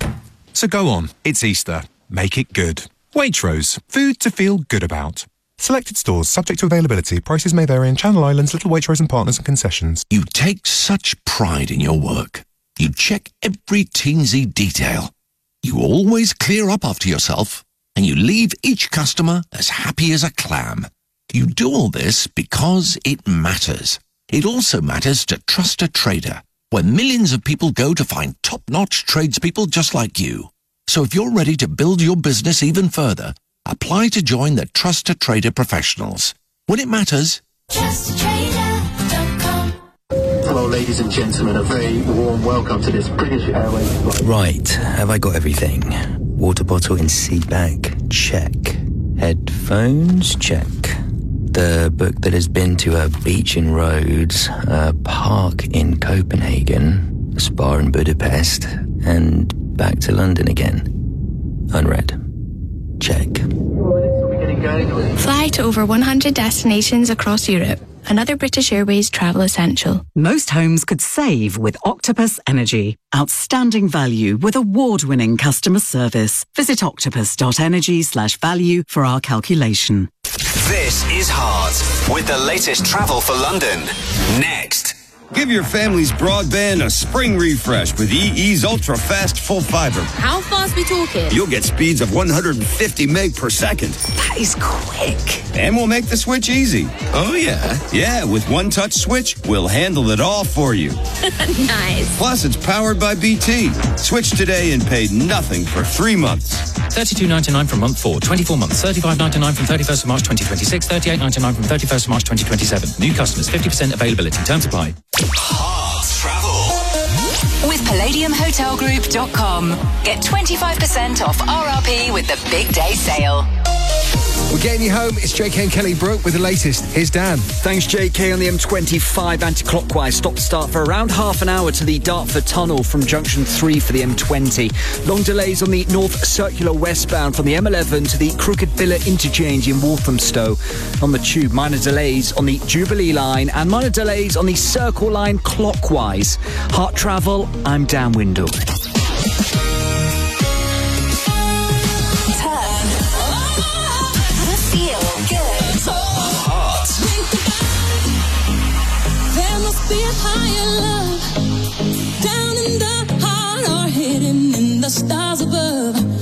[SPEAKER 24] So go on, it's Easter. Make it good. Waitrose, food to feel good about. Selected stores, subject to availability. Prices may vary in Channel Islands, Little Waitrose and Partners and concessions.
[SPEAKER 22] You take such pride in your work. You check every teensy detail. You always clear up after yourself, and you leave each customer as happy as a clam. You do all this because it matters. It also matters to Trust a Trader, where millions of people go to find top-notch tradespeople just like you. So if you're ready to build your business even further, apply to join the Trust a Trader professionals. When it matters,
[SPEAKER 11] trust a trader dot com. Hello, ladies and gentlemen. A very warm welcome to this British Airways flight.
[SPEAKER 25] Right, have I got everything? Water bottle in seat bag? Check. Headphones? Check. The book that has been to a beach in Rhodes, a park in Copenhagen, a spa in Budapest, and back to London again. Unread. Check.
[SPEAKER 26] Fly to over one hundred destinations across Europe. Another British Airways travel essential.
[SPEAKER 21] Most homes could save with Octopus Energy. Outstanding value with award-winning customer service. Visit octopus dot energy slash value for our calculation.
[SPEAKER 9] This is Heart with the latest travel for London. Next.
[SPEAKER 27] Give your family's broadband a spring refresh with E E's Ultra Fast Full Fiber.
[SPEAKER 4] How fast we talking?
[SPEAKER 27] You'll get speeds of one hundred fifty meg per second.
[SPEAKER 4] That is quick.
[SPEAKER 27] And we'll make the switch easy.
[SPEAKER 4] Oh, yeah?
[SPEAKER 27] Yeah, with one touch switch, we'll handle it all for you.
[SPEAKER 4] Nice.
[SPEAKER 27] Plus, it's powered by B T. Switch today and pay nothing for three months.
[SPEAKER 18] thirty-two ninety-nine from month four, twenty-four months, thirty-five ninety-nine from thirty-first of March twenty twenty-six, thirty-eight ninety-nine from thirty-first of March twenty twenty-seven. New customers, fifty percent availability. Terms apply.
[SPEAKER 9] Heart Travel.
[SPEAKER 10] With palladium hotel group dot com. Get twenty-five percent off R R P with the big day sale.
[SPEAKER 5] We're getting you home. It's J K and Kelly Brook with the latest. Here's Dan.
[SPEAKER 6] Thanks, J K. On the M twenty-five anti-clockwise, stop-start for around half an hour to the Dartford Tunnel from Junction three for the M twenty. Long delays on the North Circular westbound from the M eleven to the Crooked Villa interchange in Walthamstow. On the Tube, minor delays on the Jubilee line and minor delays on the Circle line clockwise. Heart Travel, I'm Dan Windle.
[SPEAKER 12] There must be a higher love down in the heart or hidden in the stars above.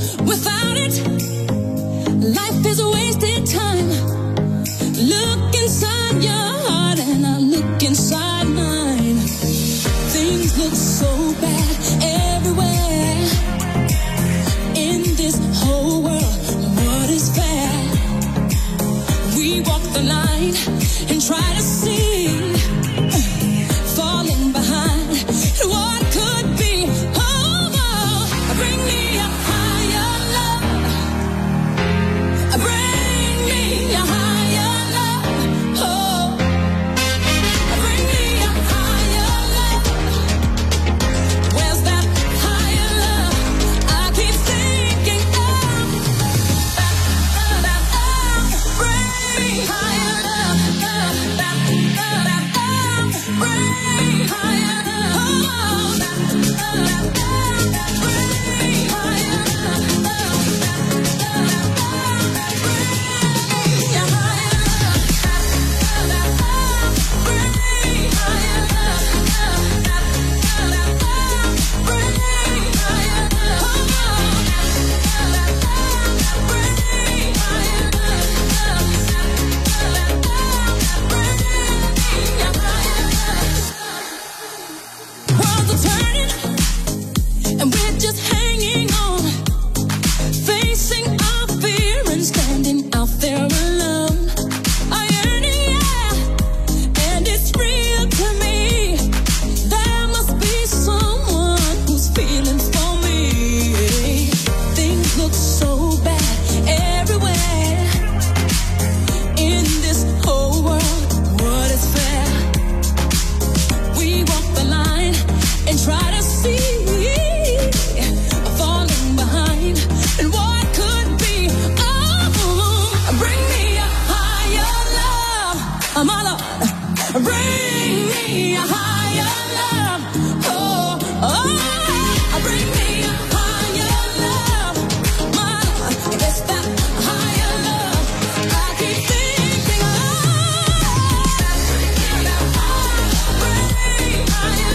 [SPEAKER 12] facing our fear and standing out there alone. I yearn, yeah, and it's real to me. There must be someone who's feeling for me. Things look so bad everywhere in this whole world. What is fair? We walk the line and try to see, falling behind, and what could be. Oh, bring me a higher love, my Lord. Bring me a higher love. Oh, oh, bring me a higher love, my Lord. It's that higher love I keep thinking of. Bring higher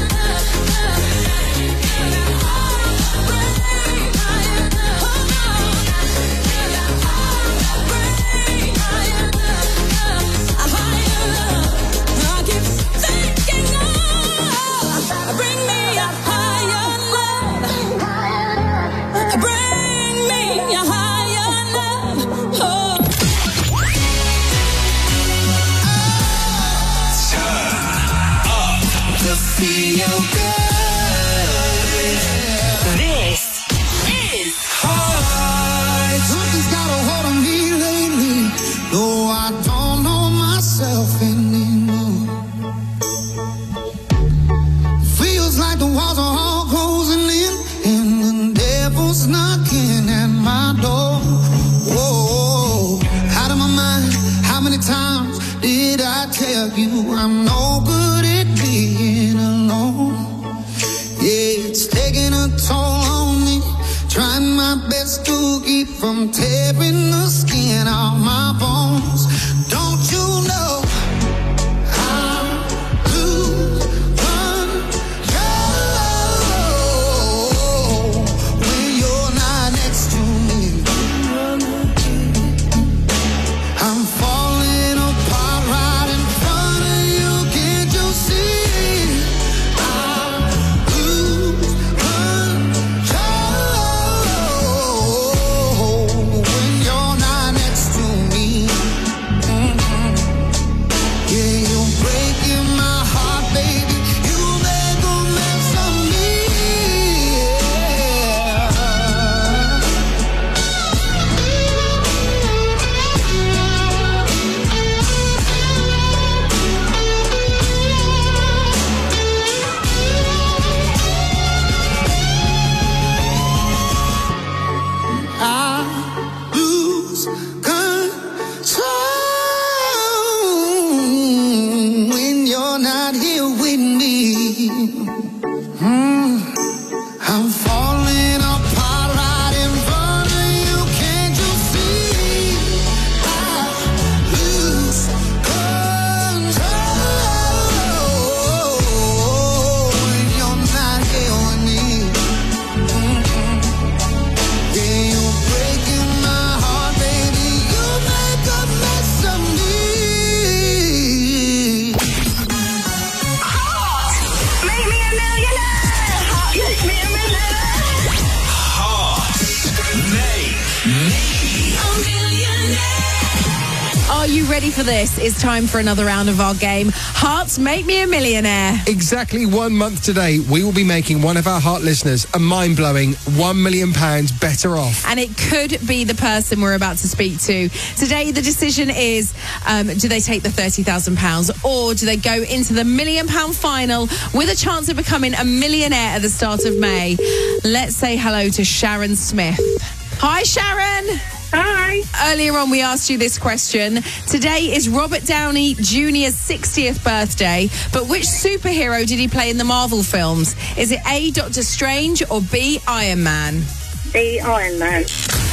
[SPEAKER 11] feel good.
[SPEAKER 10] This is
[SPEAKER 11] Hard. Something's got a hold on me lately, though I don't know myself anymore. Feels like the walls are all closing in, and the devil's knocking at my door. Whoa, out of my mind. How many times did I tell you I'm no good at being alone? Yeah, it's taking a toll on me, trying my best to keep from tearing the skin off my bones. Don't you know I lose control when you're not next to me? I'm falling apart right in front of you. Can't you see? I lose control when you're not next to me. Mhm. Yeah, you're breaking my heart, baby. You make a mess of me. I lose control when you're not here with me. Mm. I'm falling apart right in front of you. Can't you see? I lose control when you're not here with me. Mm-mm. Yeah, you're breaking my heart, baby. You make a mess of me.
[SPEAKER 10] Make Me a Millionaire. Make Me a Millionaire.
[SPEAKER 9] Heart. Make me
[SPEAKER 10] A millionaire.
[SPEAKER 7] Are you ready for this? It's time for another round of our game, Hearts Make Me a Millionaire.
[SPEAKER 5] Exactly one month today, we will be making one of our Heart listeners a mind-blowing one million pounds better off.
[SPEAKER 7] And it could be the person we're about to speak to. Today, the decision is, um, do they take the thirty thousand pounds or do they go into the million pound final with a chance of becoming a millionaire at the start of May? Let's say hello to Sharon Smith. Hi, Sharon.
[SPEAKER 1] Hi.
[SPEAKER 7] Earlier on, we asked you this question. Today is Robert Downey Junior's sixtieth birthday, but which superhero did he play in the Marvel films? Is it A, Doctor Strange, or B, Iron Man?
[SPEAKER 1] The Iron Man.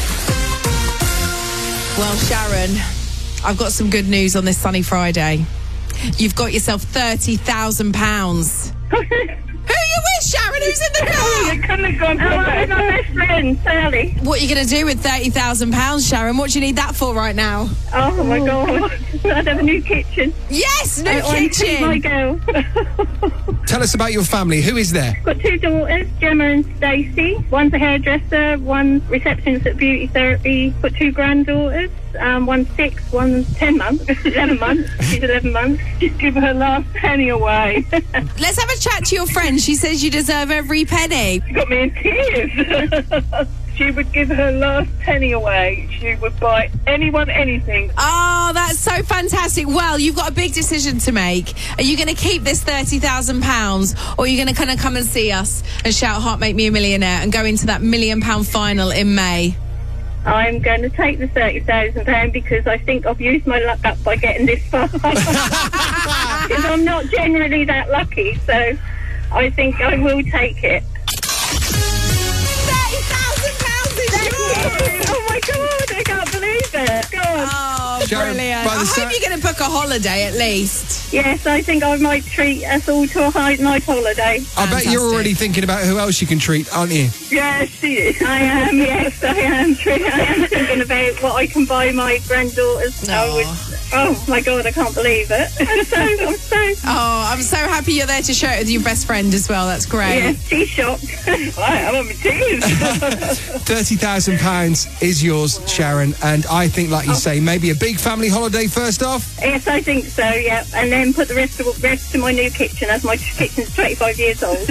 [SPEAKER 7] Well, Sharon, I've got some good news on this sunny Friday. You've got yourself thirty thousand pounds. Who are you with, is, Sharon? Who's in the car?
[SPEAKER 1] You couldn't have gone for my best friend, Sally.
[SPEAKER 7] What are you going to do with thirty thousand pounds, Sharon? What do you need that for right now?
[SPEAKER 1] Oh, my God. I'd have a new kitchen.
[SPEAKER 7] Yes, new
[SPEAKER 1] I want to
[SPEAKER 7] kitchen.
[SPEAKER 1] my girl.
[SPEAKER 5] Tell us about your family. Who is there?
[SPEAKER 1] Got two daughters, Gemma and Stacey. One's a hairdresser, one's receptionist at beauty therapy. Got two granddaughters. Um, one's six, one's ten months, eleven months. She's eleven months. Just give her last penny away.
[SPEAKER 7] Let's have a chat to your friend. She says you deserve every penny.
[SPEAKER 1] She got me in tears. She would give her last penny away. She would buy anyone anything.
[SPEAKER 7] Oh, that's so fantastic. Well, you've got a big decision to make. Are you going to keep this thirty thousand pounds, or are you going to kind of come and see us and shout, Heart Make Me a Millionaire, and go into that million pound final in May?
[SPEAKER 1] I'm going to take the thirty thousand pounds because I think I've used my luck up by getting this far. Because I'm not generally that lucky, so I think I will take it.
[SPEAKER 7] thirty thousand pounds is yours!
[SPEAKER 1] Oh my God, I can't believe it. God.
[SPEAKER 7] Oh,
[SPEAKER 5] Sharon,
[SPEAKER 7] brilliant.
[SPEAKER 5] by the
[SPEAKER 7] I
[SPEAKER 5] sa-
[SPEAKER 7] hope you're going to book a holiday at least.
[SPEAKER 1] Yes, I think I might treat us all to a high, nice holiday.
[SPEAKER 5] I bet you're already thinking about who else you can treat, aren't you?
[SPEAKER 1] Yes, she is. I am, yes, I am. I am thinking about what I can buy my granddaughters. I would, oh, my God, I can't believe it. I'm so, I'm so...
[SPEAKER 7] Oh, I'm so happy you're there to share it with your best friend as well. That's great.
[SPEAKER 1] Yeah, she's shocked. I, I'm on my tears.
[SPEAKER 5] thirty thousand pounds is yours, Sharon, and I think, like you say, maybe a big family holiday first off?
[SPEAKER 1] Yes, I think so, yeah. And then put the rest of rest to my new kitchen, as my kitchen's twenty-five years old.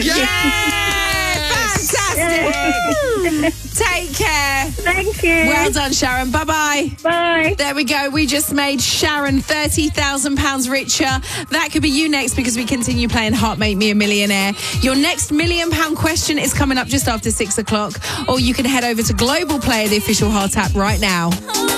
[SPEAKER 7] Fantastic! Take care.
[SPEAKER 1] Thank you.
[SPEAKER 7] Well done, Sharon. Bye-bye.
[SPEAKER 1] Bye.
[SPEAKER 7] There we go. We just made Sharon thirty thousand pounds richer. That could be you next because we continue playing Heart Make Me a Millionaire. Your next million pound question is coming up just after six o'clock. Or you can head over to Global Player, the official Heart app, right now.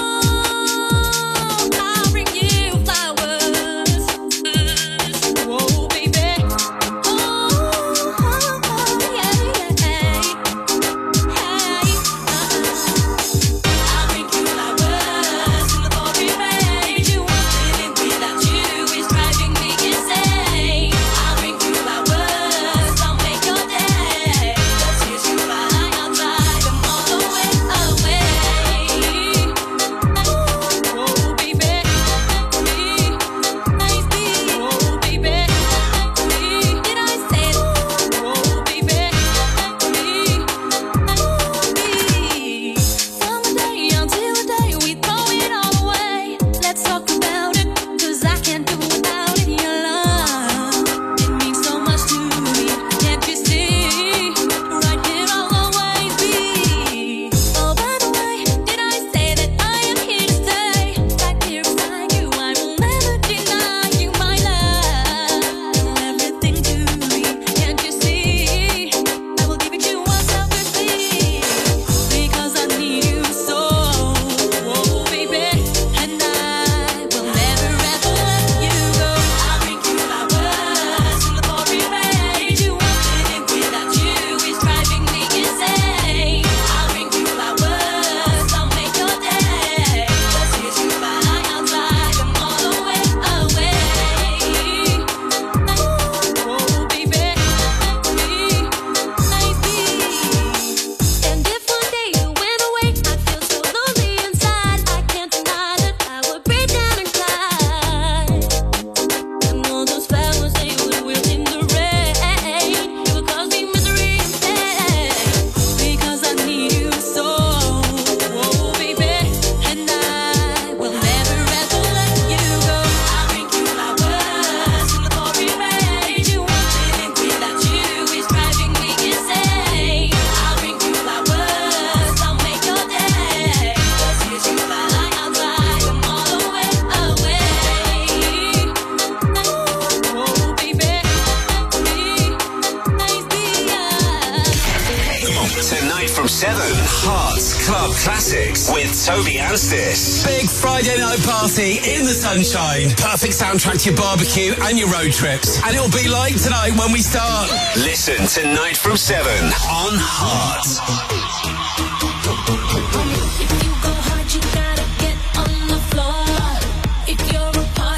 [SPEAKER 9] Classics with Toby Anstis.
[SPEAKER 2] Big Friday night party in the sunshine. Perfect soundtrack to your barbecue and your road trips. And it'll be like tonight when we start.
[SPEAKER 9] Listen tonight from seven on Heart.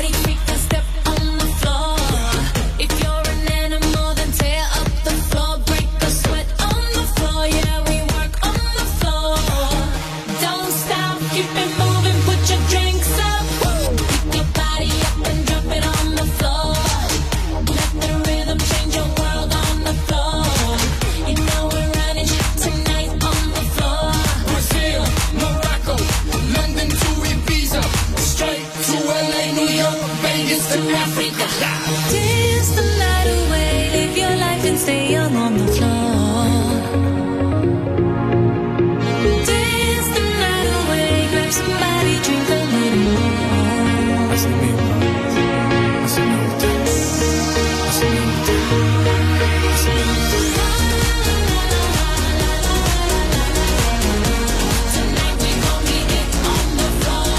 [SPEAKER 12] If you're an animal, then tear up the floor. keep it moving, put your drinks up. Pick your body up and drop it on the floor. Let the rhythm change your world on the floor. You know we're running tonight on the floor.
[SPEAKER 11] Brazil, Morocco, London to Ibiza, straight to L A, New York, Vegas to Africa.
[SPEAKER 12] Dance the night away, live your life and stay young on the floor. Dance the night away, grab somebody, drink a little more.
[SPEAKER 11] Así mismo, así me gusta, así me gusta, así me gusta.
[SPEAKER 12] Tonight we gon' get it on the floor.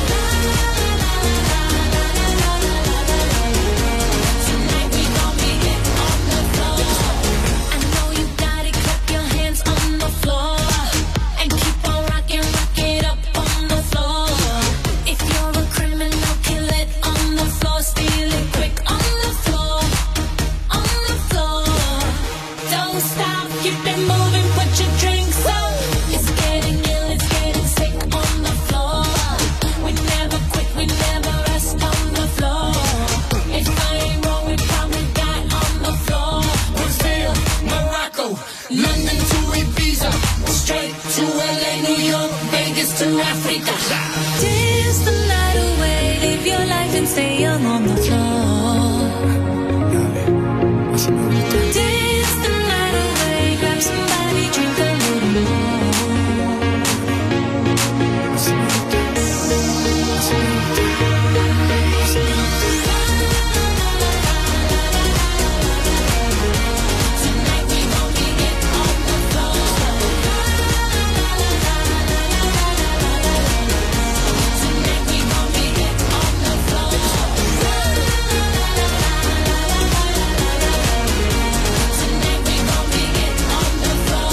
[SPEAKER 12] Tonight we gon' get it on the floor. I know you got it, clap your hands on the floor. And keep on rocking, rock it up on the floor. If you're a criminal, kill it on the floor. Steal it quick on the floor. On the floor. Don't stop, keep it moving, put your drinks up. It's getting ill, it's getting sick on the floor. We never quit, we never rest on the floor. If I ain't wrong, we probably die on the floor.
[SPEAKER 11] Brazil, Morocco, London to Ibiza, straight to L A, New York, Vegas to Africa.
[SPEAKER 12] Dance the night away, live your life and stay young on the floor.
[SPEAKER 11] Así me gusta.
[SPEAKER 12] Dance the night away, grab somebody, drink a little more.
[SPEAKER 11] Así me gusta, así me gusta, así me gusta.
[SPEAKER 12] Tonight we gon' get it on the floor. Tonight we gon' get it on the floor. Tonight we gon' get it on the floor.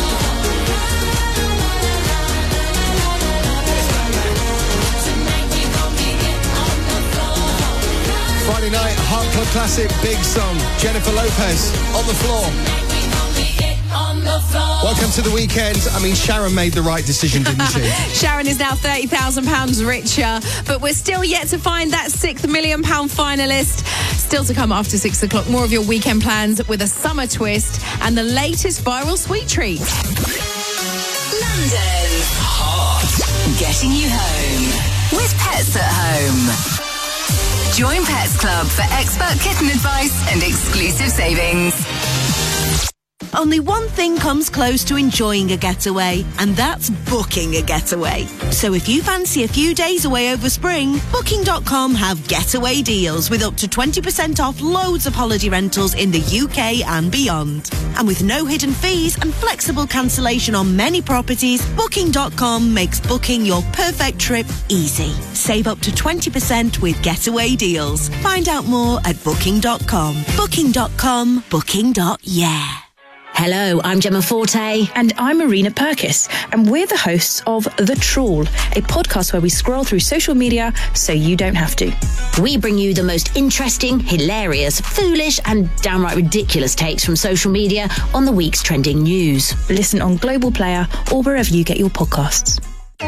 [SPEAKER 12] Tonight we gon' get it on the floor.
[SPEAKER 5] Friday night, Heart Club Classic, big song. Jennifer Lopez, On the Floor.
[SPEAKER 12] On the floor.
[SPEAKER 5] Welcome to the weekend. I mean, Sharon made the right decision, didn't she?
[SPEAKER 7] Sharon is now thirty thousand pounds richer, but we're still yet to find that sixth million pound finalist. Still to come after six o'clock. More of your weekend plans with a summer twist and the latest viral sweet treat.
[SPEAKER 10] London. Hot. Getting you home. With Pets at Home. Join Pets Club for expert kitten advice and exclusive savings.
[SPEAKER 13] Only one thing comes close to enjoying a getaway, and that's booking a getaway. So if you fancy a few days away over spring, Booking dot com have getaway deals with up to twenty percent off loads of holiday rentals in the U K and beyond. And with no hidden fees and flexible cancellation on many properties, Booking dot com makes booking your perfect trip easy. Save up to twenty percent with getaway deals. Find out more at Booking dot com. Booking dot com, booking. Yeah.
[SPEAKER 14] Hello, I'm Gemma Forte. And I'm Marina Purkis. And we're the hosts of The Trawl, a podcast where we scroll through social media so you don't have to.
[SPEAKER 15] We bring you the most interesting, hilarious, foolish and downright ridiculous takes from social media on the week's trending news.
[SPEAKER 14] Listen on Global Player or wherever you get your podcasts.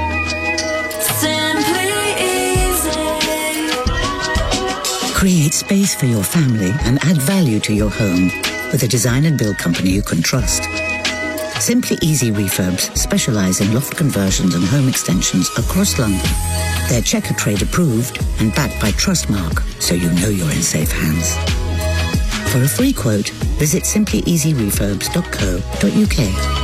[SPEAKER 16] Create space for your family and add value to your home with a design and build company you can trust. Simply Easy Refurbs specialise in loft conversions and home extensions across London. They're Checker Trade approved and backed by Trustmark, so you know you're in safe hands. For a free quote, visit simply easy refurbs dot co dot uk.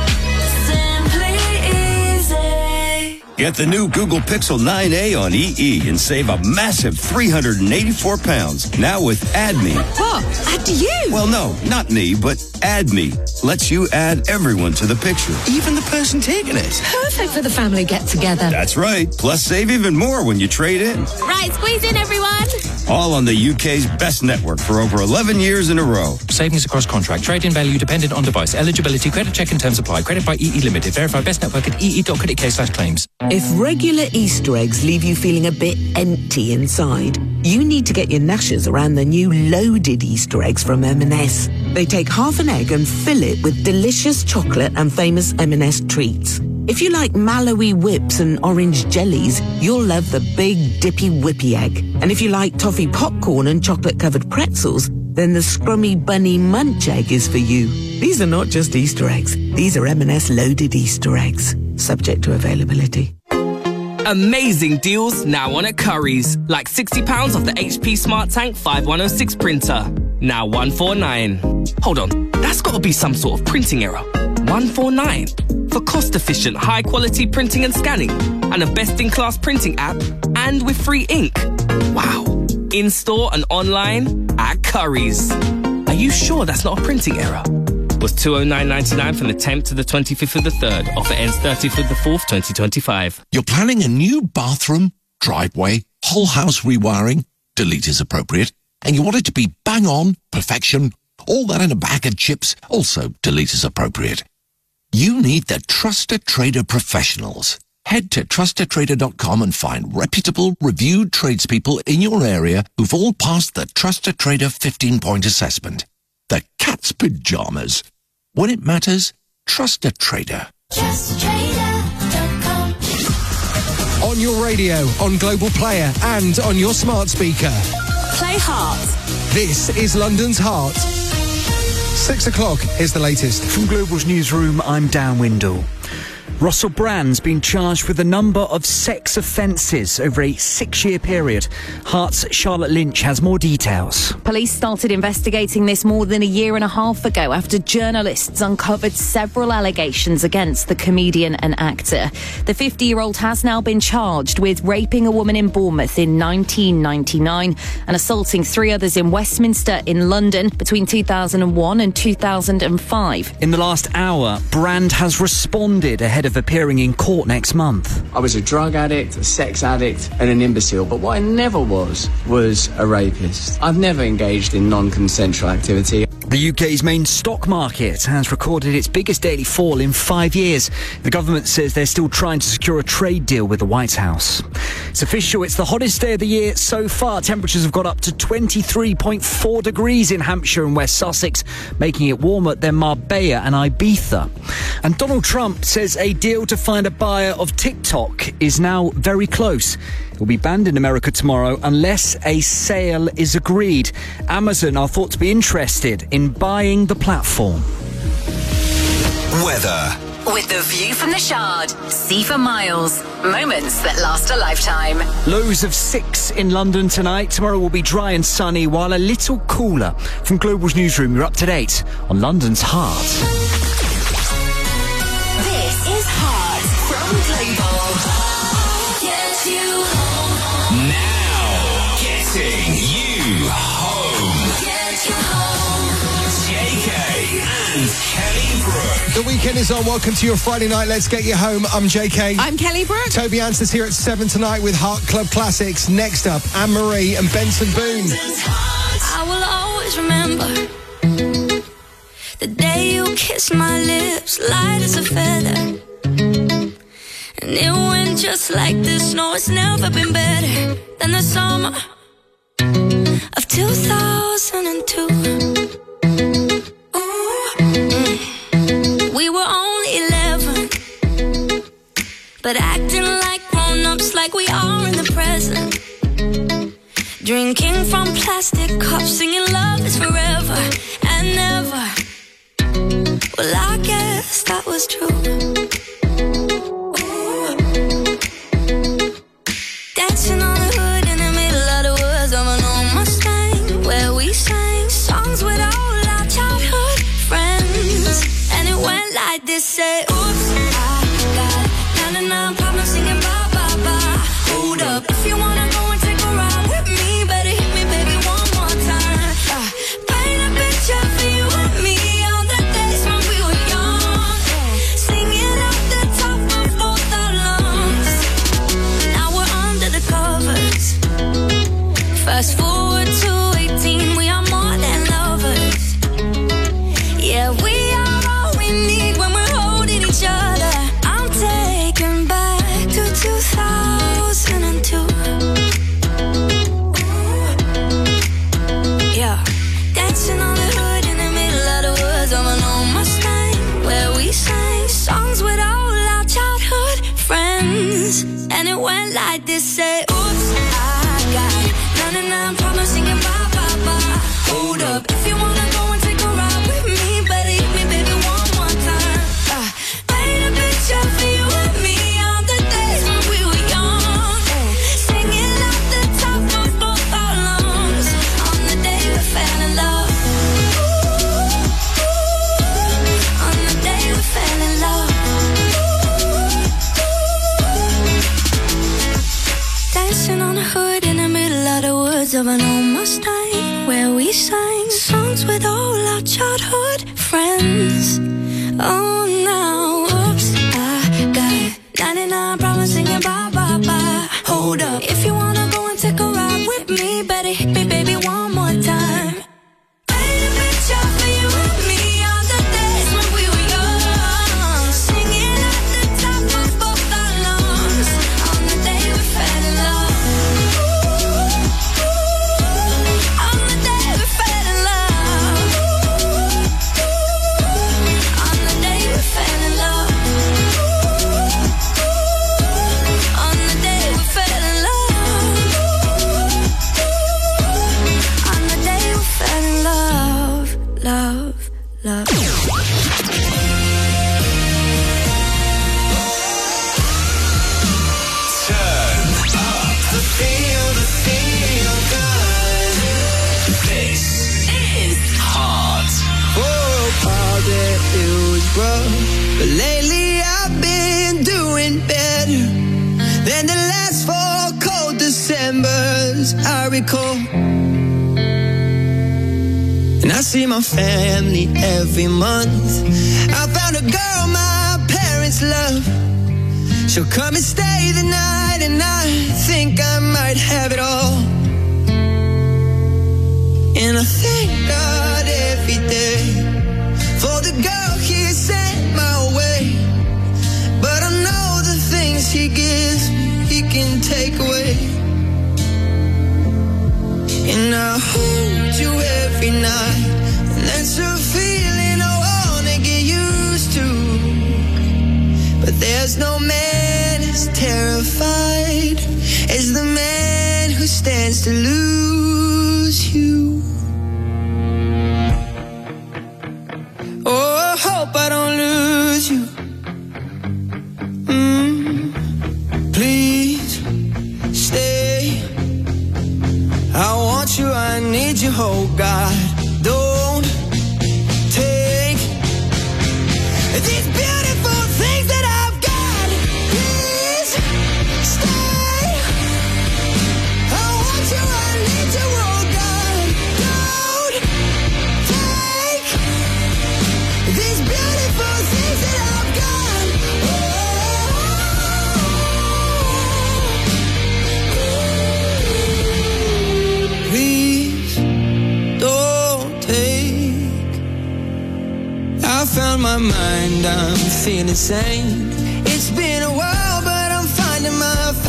[SPEAKER 27] Get the new Google Pixel nine A on E E and save a massive three hundred eighty-four pounds. Now with Add Me.
[SPEAKER 7] What? Add you?
[SPEAKER 27] Well, no, not me, but Add Me. Lets you add everyone to the picture, even the person taking it.
[SPEAKER 14] Perfect for the family get-together.
[SPEAKER 27] That's right. Plus, save even more when you trade in.
[SPEAKER 15] Right, squeeze in, everyone.
[SPEAKER 27] All on the U K's best network for over eleven years in a row.
[SPEAKER 18] Savings across contract. Trade-in value dependent on device. Eligibility. Credit check and terms apply. Credit by E E Limited. Verify best network at e e dot co dot u k slash claims.
[SPEAKER 17] If regular Easter eggs leave you feeling a bit empty inside, you need to get your gnashers around the new loaded Easter eggs from M and S. They take half an egg and fill it with delicious chocolate and famous M and S treats. If you like Malawi whips and orange jellies, you'll love the Big Dippy Whippy Egg. And if you like toffee popcorn and chocolate-covered pretzels, then the Scrummy Bunny Munch Egg is for you. These are not just Easter eggs. These are M and S loaded Easter eggs, subject to availability.
[SPEAKER 3] Amazing deals now on at Currys. Like sixty pounds off the H P Smart Tank five one oh six printer. Now one forty-nine. Hold on, that's got to be some sort of printing error. one forty-nine. For cost-efficient, high-quality printing and scanning. And a best-in-class printing app. And with free ink. Wow. In-store and online at Currys. Are you sure that's not a printing error? Was two oh nine ninety-nine from the tenth to the twenty-fifth of the third. Offer ends thirtieth of the fourth, twenty twenty-five.
[SPEAKER 8] You're planning a new bathroom, driveway, whole house rewiring, delete is appropriate, and you want it to be bang on, perfection, all that in a bag of chips, also delete is appropriate. You need the Trusted Trader professionals. Head to trusted trader dot com and find reputable, reviewed tradespeople in your area who've all passed the Trusted Trader fifteen-point assessment. The cat's pajamas. When it matters, trust a trader.
[SPEAKER 11] Trust trader dot com.
[SPEAKER 5] On your radio, on Global Player, and on your smart speaker.
[SPEAKER 7] Play Heart.
[SPEAKER 5] This is London's Heart. Six o'clock, here's the latest.
[SPEAKER 6] From Global's newsroom, I'm Dan Windle. Russell Brand's been charged with a number of sex offences over a six-year period. Heart's Charlotte Lynch has more details.
[SPEAKER 19] Police started investigating this more than a year and a half ago after journalists uncovered several allegations against the comedian and actor. The fifty-year-old has now been charged with raping a woman in Bournemouth in nineteen ninety-nine and assaulting three others in Westminster in London between two thousand one and two thousand five.
[SPEAKER 6] In the last hour, Brand has responded ahead of appearing in court next month.
[SPEAKER 20] I was a drug addict, a sex addict and an imbecile, but what I never was, was a rapist. I've never engaged in non-consensual activity.
[SPEAKER 6] The U K's main stock market has recorded its biggest daily fall in five years. The government says they're still trying to secure a trade deal with the White House. It's official, it's the hottest day of the year so far. Temperatures have got up to twenty-three point four degrees in Hampshire and West Sussex, making it warmer than Marbella and Ibiza. And Donald Trump says a deal to find a buyer of TikTok is now very close. It will be banned in America tomorrow unless a sale is agreed. Amazon are thought to be interested in buying the platform.
[SPEAKER 9] Weather.
[SPEAKER 10] With the view from the Shard, see for miles. Moments that last a lifetime.
[SPEAKER 6] Lows of six in London tonight. Tomorrow will be dry and sunny, while a little cooler. From Global's newsroom, you're up to date on London's Heart.
[SPEAKER 10] This is Heart from Global. Get you home.
[SPEAKER 2] Now, getting you home.
[SPEAKER 10] Get you home.
[SPEAKER 2] J K and Kelly Brook.
[SPEAKER 5] The weekend is on. Welcome to your Friday night. Let's get you home. I'm J K.
[SPEAKER 7] I'm Kelly Brook.
[SPEAKER 5] Toby Answer's here at seven tonight with Heart Club Classics. Next up, Anne-Marie and Benson Boone.
[SPEAKER 12] I will always remember the day you kissed my lips, light as a feather. And it went just like this. No, it's never been better than the summer of two thousand two. We were only eleven, but acting like grown-ups, like we are in the present. Drinking from plastic cups, singing love is forever and never. Well, I guess that was true. Dancing on the hood in the middle of the woods of an old Mustang, where we sang songs with all our childhood friends. And it went like this, say, oops, I got ninety-nine problems singing bye, bye, bye. Hold up, if you wanna go and take a ride with me, better hit me, baby, one more time. uh, Paint a picture for you and me, all the days when we were young, singing and it went like this. Say, oops, I got ninety-nine problems singing bye, bye, bye. Hold up, if you wanna go and take a ride with me, better hit me, baby, one more time. Uh, paint a picture for you and me on the days when we were young, uh, singing off the top of both our lungs on the day we fell in love. On the day we fell in love. Dancing on a hood in the middle of the woods of an old Mustang, where we sang songs with all our childhood friends. Oh, now, oops, I got ninety-nine problems singing bye, bye, bye. Hold up, if you wanna go and take a ride with me, better hit me, baby, one more time. Paint a picture for you and me on the days when we were young, singing at the top of both our lungs on the day we fell in love. On the day we fell in love. On the day we fell in love. On the day we fell in love. On the day we fell in love. Love, love.
[SPEAKER 11] Turn up the feel, the feel good.
[SPEAKER 2] This is Hard.
[SPEAKER 11] Oh, party, it was rough, but lately I've been doing better than the last four cold Decembers I recall. And I see my family every month. I found a girl my parents love. She'll come and stay the night, and I think I might have it all. And I thank God every day for the girl He sent my way. But I know the things He gives me, He can take away. And I hold you every night, and that's a feeling I wanna get used to. But there's no man as terrified as the man who stands to lose you. Oh, I hope I don't lose you. Mm, please stay. I want you, I need you, oh God. Don't take these beautiful things that I've got. Please stay. I want you, I need you, oh God. Don't take these beautiful things that I've got. Oh. Please don't take. I found my mind, I'm feeling sane. It's been a while, but I'm finding my